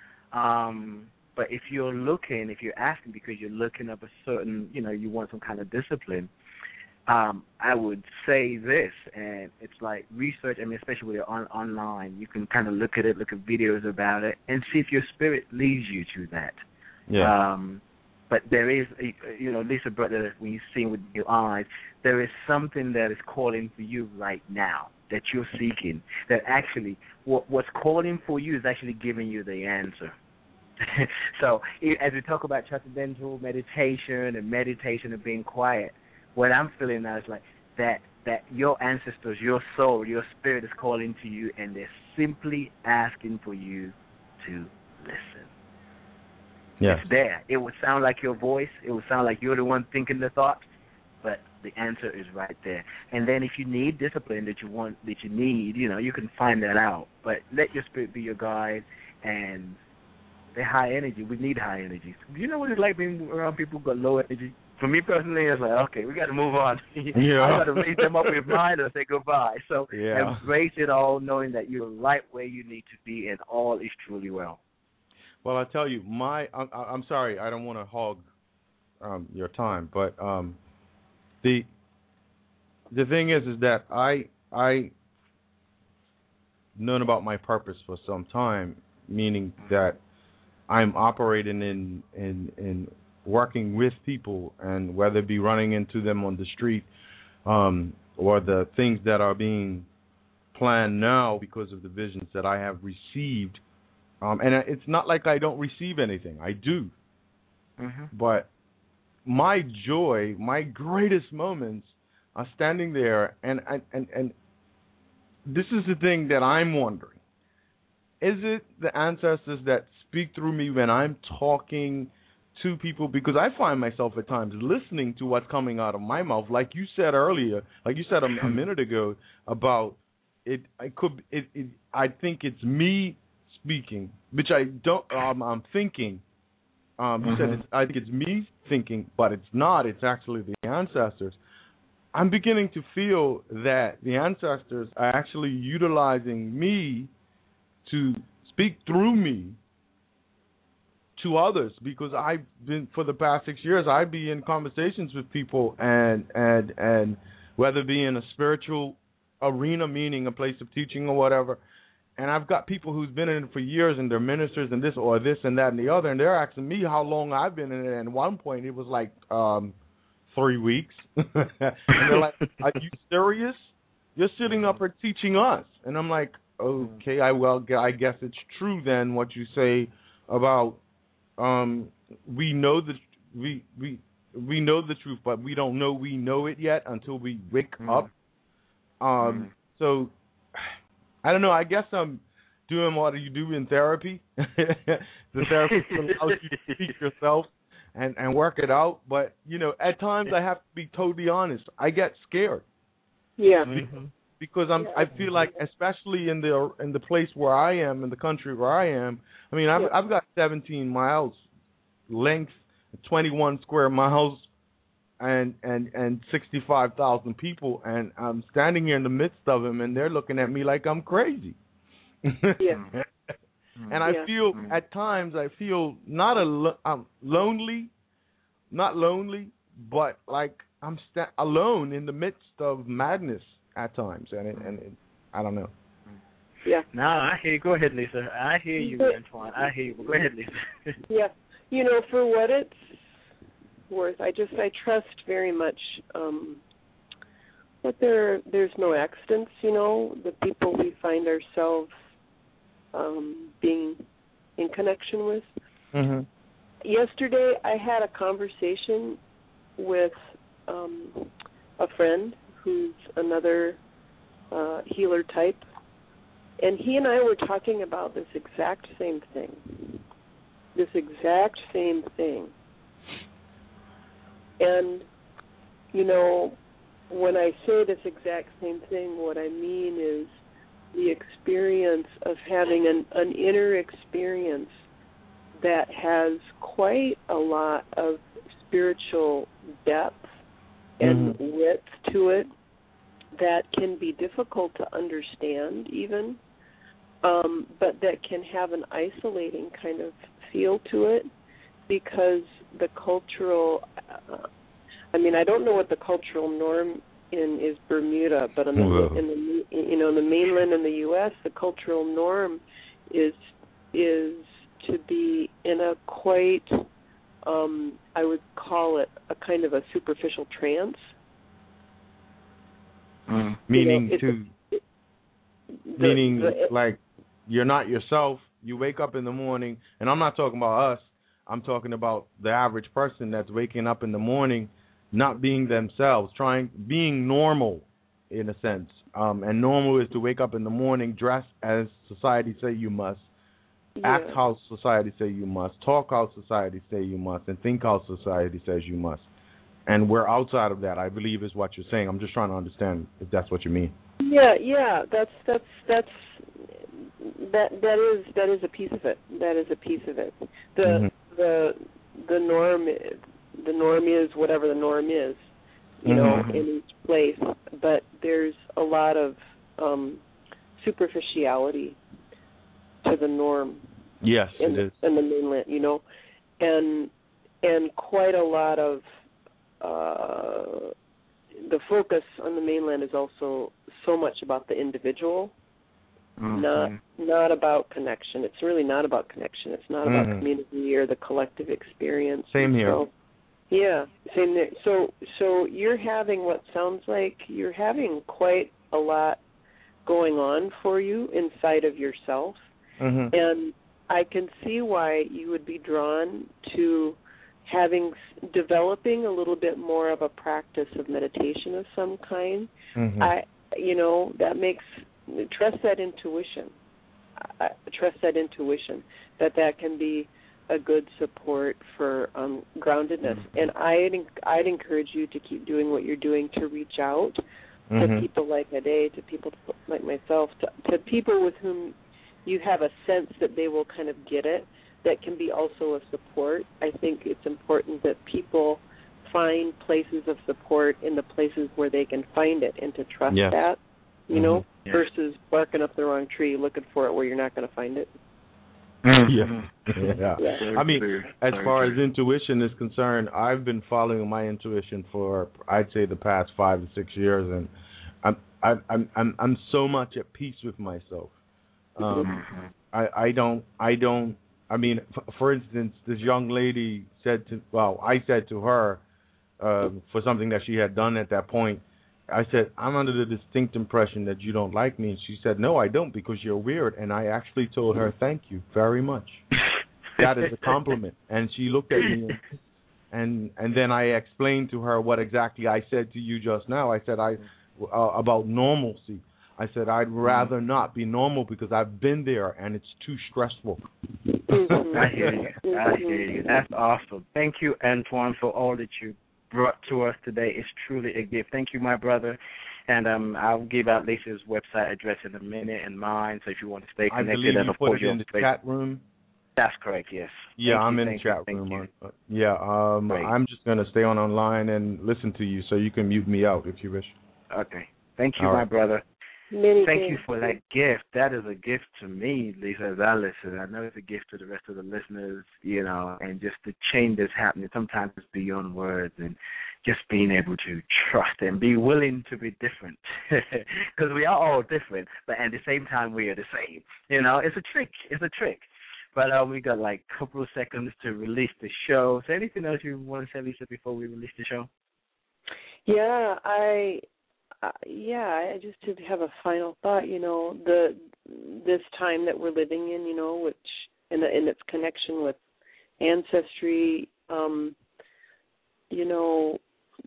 Um, but if you're looking, if you're asking because you're looking up a certain, you know, you want some kind of discipline, um, I would say this, and it's like research, I mean, especially with it on, online, you can kind of look at it, look at videos about it, and see if your spirit leads you to that. Yeah. Um, but there is, you know, Lisa Brother, when you see with your eyes, there is something that is calling for you right now that you're seeking, that actually what, what's calling for you is actually giving you the answer. So as we talk about transcendental meditation and meditation and being quiet, what I'm feeling now is like that that your ancestors, your soul, your spirit is calling to you, and they're simply asking for you to listen. Yes. It's there. It would sound like your voice. It would sound like you're the one thinking the thought, but the answer is right there. And then if you need discipline that you want, that you need, you know, you can find that out. But let your spirit be your guide, and the high energy. We need high energy. Do you know what it's like being around people who got low energy? For me personally, it's like, okay, we got to move on. Yeah. I got to raise them up with mine or say goodbye. So yeah. embrace it all, knowing that you're right where you need to be, and all is truly well. Well, I tell you, my I'm, I'm sorry, I don't want to hog um, your time, but um, the the thing is, is that I I known about my purpose for some time, meaning that I'm operating in in in working with people, and whether it be running into them on the street um, or the things that are being planned now because of the visions that I have received. Um, and it's not like I don't receive anything. I do. Mm-hmm. But my joy, my greatest moments are standing there, and, and, and, and this is the thing that I'm wondering. Is it the ancestors that speak through me when I'm talking to people? Because I find myself at times listening to what's coming out of my mouth, like you said earlier, like you said a, a minute ago about it. I could, it, it, I think it's me speaking, which I don't. Um, I'm thinking. Um, you mm-hmm. said it's, I think it's me thinking, but it's not. It's actually the ancestors. I'm beginning to feel that the ancestors are actually utilizing me to speak through me to others, because I've been, for the past six years, I'd be in conversations with people, and and and whether it be in a spiritual arena, meaning a place of teaching or whatever, and I've got people who's been in it for years, and they're ministers and this or this and that and the other, and they're asking me how long I've been in it, and at one point it was like um, three weeks, and they're like, are you serious? You're sitting up here teaching us. And I'm like, okay, I well, I guess it's true then what you say about Um, we know the we we we know the truth, but we don't know we know it yet until we wake mm. up. Um, mm. So I don't know. I guess I'm doing what you do in therapy. The therapist allows you to speak yourself and, and work it out. But, you know, at times I have to be totally honest. I get scared. Yeah. Mm-hmm. Because I'm, I feel like, especially in the in the place where I am, in the country where I am, I mean, I've, yeah. I've got seventeen miles length, twenty-one square miles, and and and sixty-five thousand people, and I'm standing here in the midst of them, and they're looking at me like I'm crazy. Yeah. And I yeah. feel at times I feel not a I'm lonely, not lonely, but like I'm sta- alone in the midst of madness. At times, and it, and it, I don't know. Yeah. No, I hear you. Go ahead, Lisa. I hear you, Antoine. I hear you. Go ahead, Lisa. Yeah. You know, for what it's worth, I just I trust very much um, that there there's no accidents. You know, the people we find ourselves um, being in connection with. Mm-hmm. Yesterday, I had a conversation with um, a friend who's another uh, healer type, and he and I were talking about this exact same thing, this exact same thing. And, you know, when I say this exact same thing, what I mean is the experience of having an, an inner experience that has quite a lot of spiritual depth and mm-hmm. width to it that can be difficult to understand even, um, but that can have an isolating kind of feel to it because the cultural, uh, I mean, I don't know what the cultural norm in is Bermuda, but in the, in the you know in the mainland in the U S, the cultural norm is is to be in a quite Um, I would call it a kind of a superficial trance. Mm. Meaning you know, to, it, the, meaning the, it, like you're not yourself. You wake up in the morning, and I'm not talking about us. I'm talking about the average person that's waking up in the morning, not being themselves, trying being normal, in a sense. Um, and normal is to wake up in the morning, dress as society say you must. Yeah. Act how society say you must, talk how society say you must, and think how society says you must. And we're outside of that, I believe, is what you're saying. I'm just trying to understand if that's what you mean. Yeah, yeah, that's that's that's that that is that is a piece of it. That is a piece of it. The mm-hmm. the the norm the norm is whatever the norm is, you mm-hmm. know, in each place. But there's a lot of um, superficiality to the norm. Yes, in, it is. In the mainland, you know, and and quite a lot of uh, the focus on the mainland is also so much about the individual, mm-hmm. not not about connection. It's really not about connection. It's not about mm-hmm. community or the collective experience. Same here. So, yeah, same there. So so you're having what sounds like you're having quite a lot going on for you inside of yourself. Mm-hmm. And I can see why you would be drawn to having, developing a little bit more of a practice of meditation of some kind. Mm-hmm. I, you know, that makes, trust that intuition. I, trust that intuition, that that can be a good support for um, groundedness. Mm-hmm. And I'd, I'd encourage you to keep doing what you're doing to reach out mm-hmm. to people like Ade, to people like myself, to, to people with whom you have a sense that they will kind of get it, that can be also a support. I think it's important that people find places of support in the places where they can find it and to trust yeah. that, you mm-hmm. know, yeah. versus barking up the wrong tree looking for it where you're not going to find it. Yeah. yeah. yeah. I mean, as far as intuition is concerned, I've been following my intuition for, I'd say, the past five to six years, and I'm I'm I'm I'm, I'm so much at peace with myself. Um, mm-hmm. I, I don't, I don't, I mean, f- for instance, this young lady said to, well, I said to her, uh, for something that she had done at that point, I said, I'm under the distinct impression that you don't like me. And she said, no, I don't, because you're weird. And I actually told her, thank you very much. That is a compliment. And she looked at me, and, and and then I explained to her what exactly I said to you just now. I said I uh, about normalcy. I said, I'd rather not be normal because I've been there and it's too stressful. Mm-hmm. I hear you. I hear you. That's awesome. Thank you, Antoine, for all that you brought to us today. It's truly a gift. Thank you, my brother. And um, I'll give out Lisa's website address in a minute and mine, so if you want to stay connected. I believe and you of put course it in the Facebook. chat room. That's correct, yes. Yeah, thank I'm you, in the chat you, room. Uh, yeah, um, I'm just going to stay on online and listen to you, so you can mute me out if you wish. Okay. Thank you, All my right. brother. Many Thank things. you for that gift. That is a gift to me, Lisa, as I listen. I know it's a gift to the rest of the listeners, you know, and just the change that's happening. Sometimes it's beyond words, and just being able to trust and be willing to be different. Because we are all different, but at the same time, we are the same. You know, it's a trick. It's a trick. But uh, we got like a couple of seconds to release the show. So anything else you want to say, Lisa, before we release the show? Yeah, I... Uh, yeah, I just did have a final thought. You know, the this time that we're living in, you know, which in, the, in its connection with ancestry, um, you know,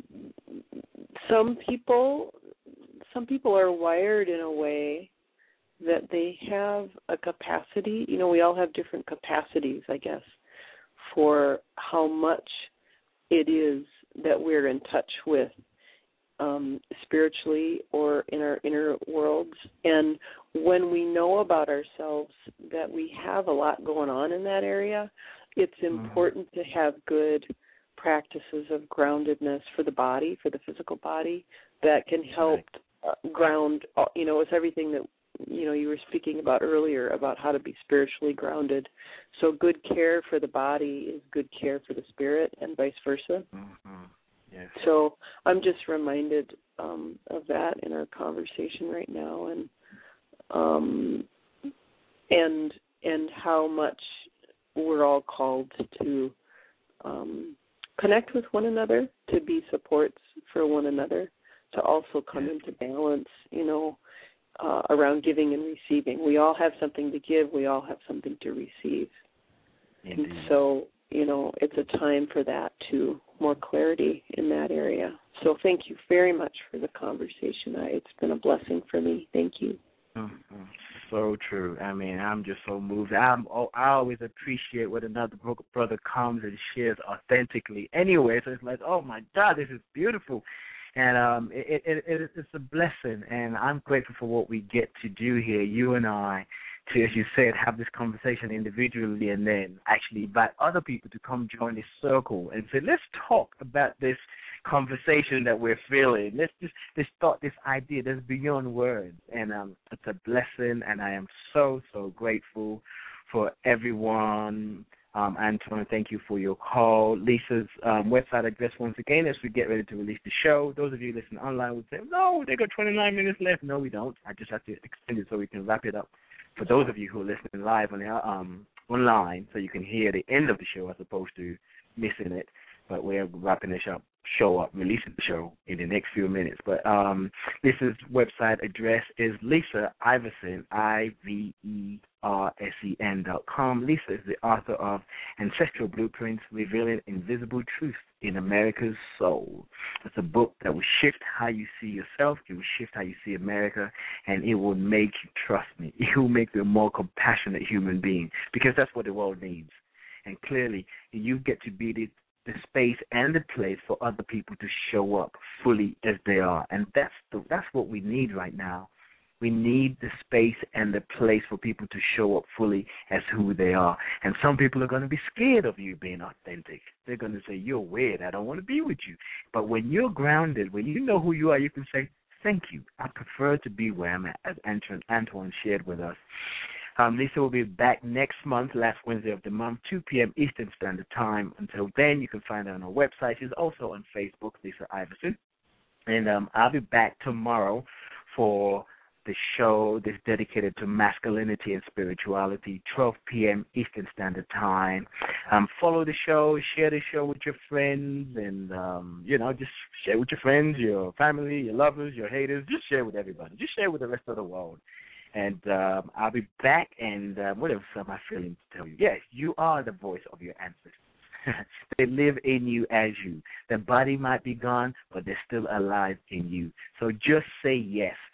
some people, some people are wired in a way that they have a capacity. You know, we all have different capacities, I guess, for how much it is that we're in touch with. Um, spiritually or in our inner worlds. And when we know about ourselves that we have a lot going on in that area, it's important mm-hmm. to have good practices of groundedness for the body, for the physical body, that can help uh, ground, you know, it's everything that, you know, you were speaking about earlier about how to be spiritually grounded. So good care for the body is good care for the spirit and vice versa. Mm-hmm. Yes. So I'm just reminded um, of that in our conversation right now, and um, and and how much we're all called to um, connect with one another, to be supports for one another, to also come yes. into balance, you know, uh, around giving and receiving. We all have something to give. We all have something to receive. Indeed. And so, you know, it's a time for that too. More clarity in that area. So thank you very much for the conversation. I, it's been a blessing for me. Thank you. Mm-hmm. So true. I mean, I'm just so moved. I'm, oh, I always appreciate when another brother comes and shares authentically anyway. So it's like, oh, my God, this is beautiful. And um, it, it, it, it's a blessing, and I'm grateful for what we get to do here, you and I, to, as you said, have this conversation individually and then actually invite other people to come join this circle and say, let's talk about this conversation that we're feeling. Let's just this thought, this idea that's beyond words. And um, it's a blessing, and I am so, so grateful for everyone. Um, Antoine, thank you for your call. Lisa's um, website address once again as we get ready to release the show. Those of you listening online would say, no, they got twenty-nine minutes left. No, we don't. I just have to extend it so we can wrap it up. For those of you who are listening live on um, online, so you can hear the end of the show as opposed to missing it. But we're wrapping this up, show up, releasing the show in the next few minutes. But um, Lisa's website address is Lisa Iversen, I V E R S E N dot com. Lisa is the author of Ancestral Blueprints, Revealing Invisible Truth in America's Soul. It's a book that will shift how you see yourself, it will shift how you see America, and it will make you, trust me, it will make you a more compassionate human being, because that's what the world needs. And clearly, you get to be the the space and the place for other people to show up fully as they are. And that's the, that's what we need right now. We need the space and the place for people to show up fully as who they are. And some people are going to be scared of you being authentic. They're going to say, you're weird, I don't want to be with you. But when you're grounded, when you know who you are, you can say, thank you, I prefer to be where I'm at, as Antoine shared with us. Um, Lisa will be back next month, last Wednesday of the month, two p.m. Eastern Standard Time. Until then, you can find her on her website. She's also on Facebook, Lisa Iversen. And um, I'll be back tomorrow for the show that's dedicated to masculinity and spirituality, twelve p.m. Eastern Standard Time. Um, follow the show, share the show with your friends, and, um, you know, just share with your friends, your family, your lovers, your haters. Just share with everybody. Just share with the rest of the world. And um, I'll be back, and uh, what else am I feeling to tell you? Yes, you are the voice of your ancestors. They live in you as you. Their body might be gone, but they're still alive in you. So just say yes.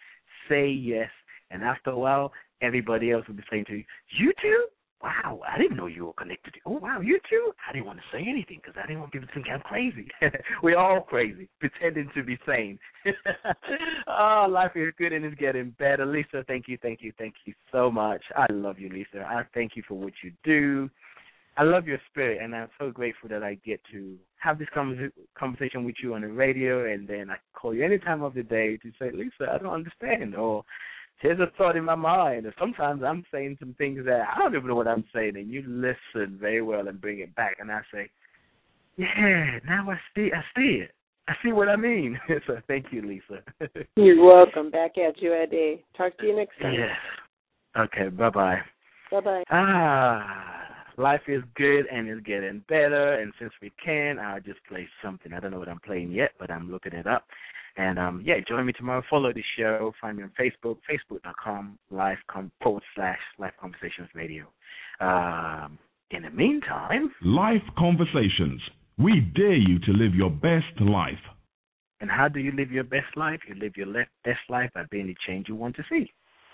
say yes, and after a while, everybody else will be saying to you, you too? Wow, I didn't know you were connected. Oh, wow, you too? I didn't want to say anything because I didn't want people to think I'm crazy. We're all crazy, pretending to be sane. Oh, life is good and it's getting better. Lisa, thank you, thank you, thank you so much. I love you, Lisa. I thank you for what you do. I love your spirit, and I'm so grateful that I get to have this conversation with you on the radio, and then I call you any time of the day to say, Lisa, I don't understand, or here's a thought in my mind. Or sometimes I'm saying some things that I don't even know what I'm saying, and you listen very well and bring it back, and I say, yeah, now I see, I see it. I see what I mean. So thank you, Lisa. You're welcome. Back at you, Ade. Talk to you next time. Yes. Okay, bye-bye. Bye-bye. Ah. Life is good and it's getting better, and since we can, I'll just play something. I don't know what I'm playing yet, but I'm looking it up. And, um, yeah, join me tomorrow. Follow the show. Find me on Facebook, facebook.com, live com- forward slash Life Conversations Radio. Um, in the meantime... Life Conversations. We dare you to live your best life. And how do you live your best life? You live your le- best life by being the change you want to see.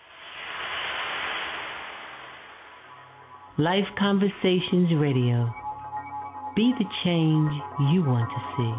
Life Conversations Radio. Be the change you want to see.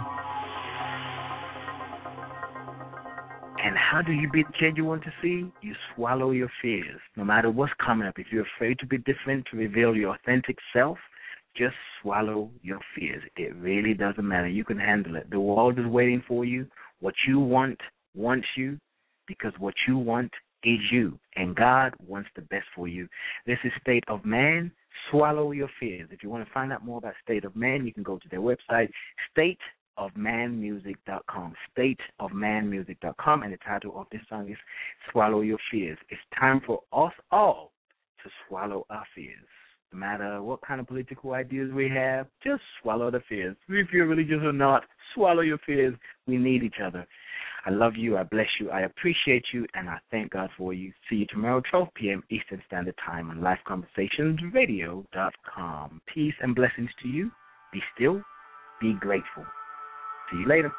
And how do you be the change you want to see? You swallow your fears. No matter what's coming up, if you're afraid to be different, to reveal your authentic self, just swallow your fears. It really doesn't matter. You can handle it. The world is waiting for you. What you want wants you, because what you want is you, and God wants the best for you. This is State of Man. Swallow your fears. If you want to find out more about State of Man, you can go to their website, state of man music dot com, state of man music dot com, and the title of this song is Swallow Your Fears. It's time for us all to swallow our fears. No matter what kind of political ideas we have, just swallow the fears. If you're religious or not, swallow your fears. We need each other. I love you, I bless you, I appreciate you, and I thank God for you. See you tomorrow, twelve p.m. Eastern Standard Time on life conversations radio dot com. Peace and blessings to you. Be still, be grateful. See you later.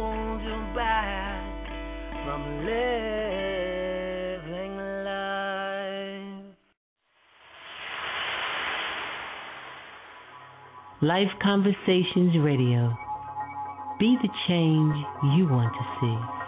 hold you back from living life. Life Conversations Radio. Be the change you want to see.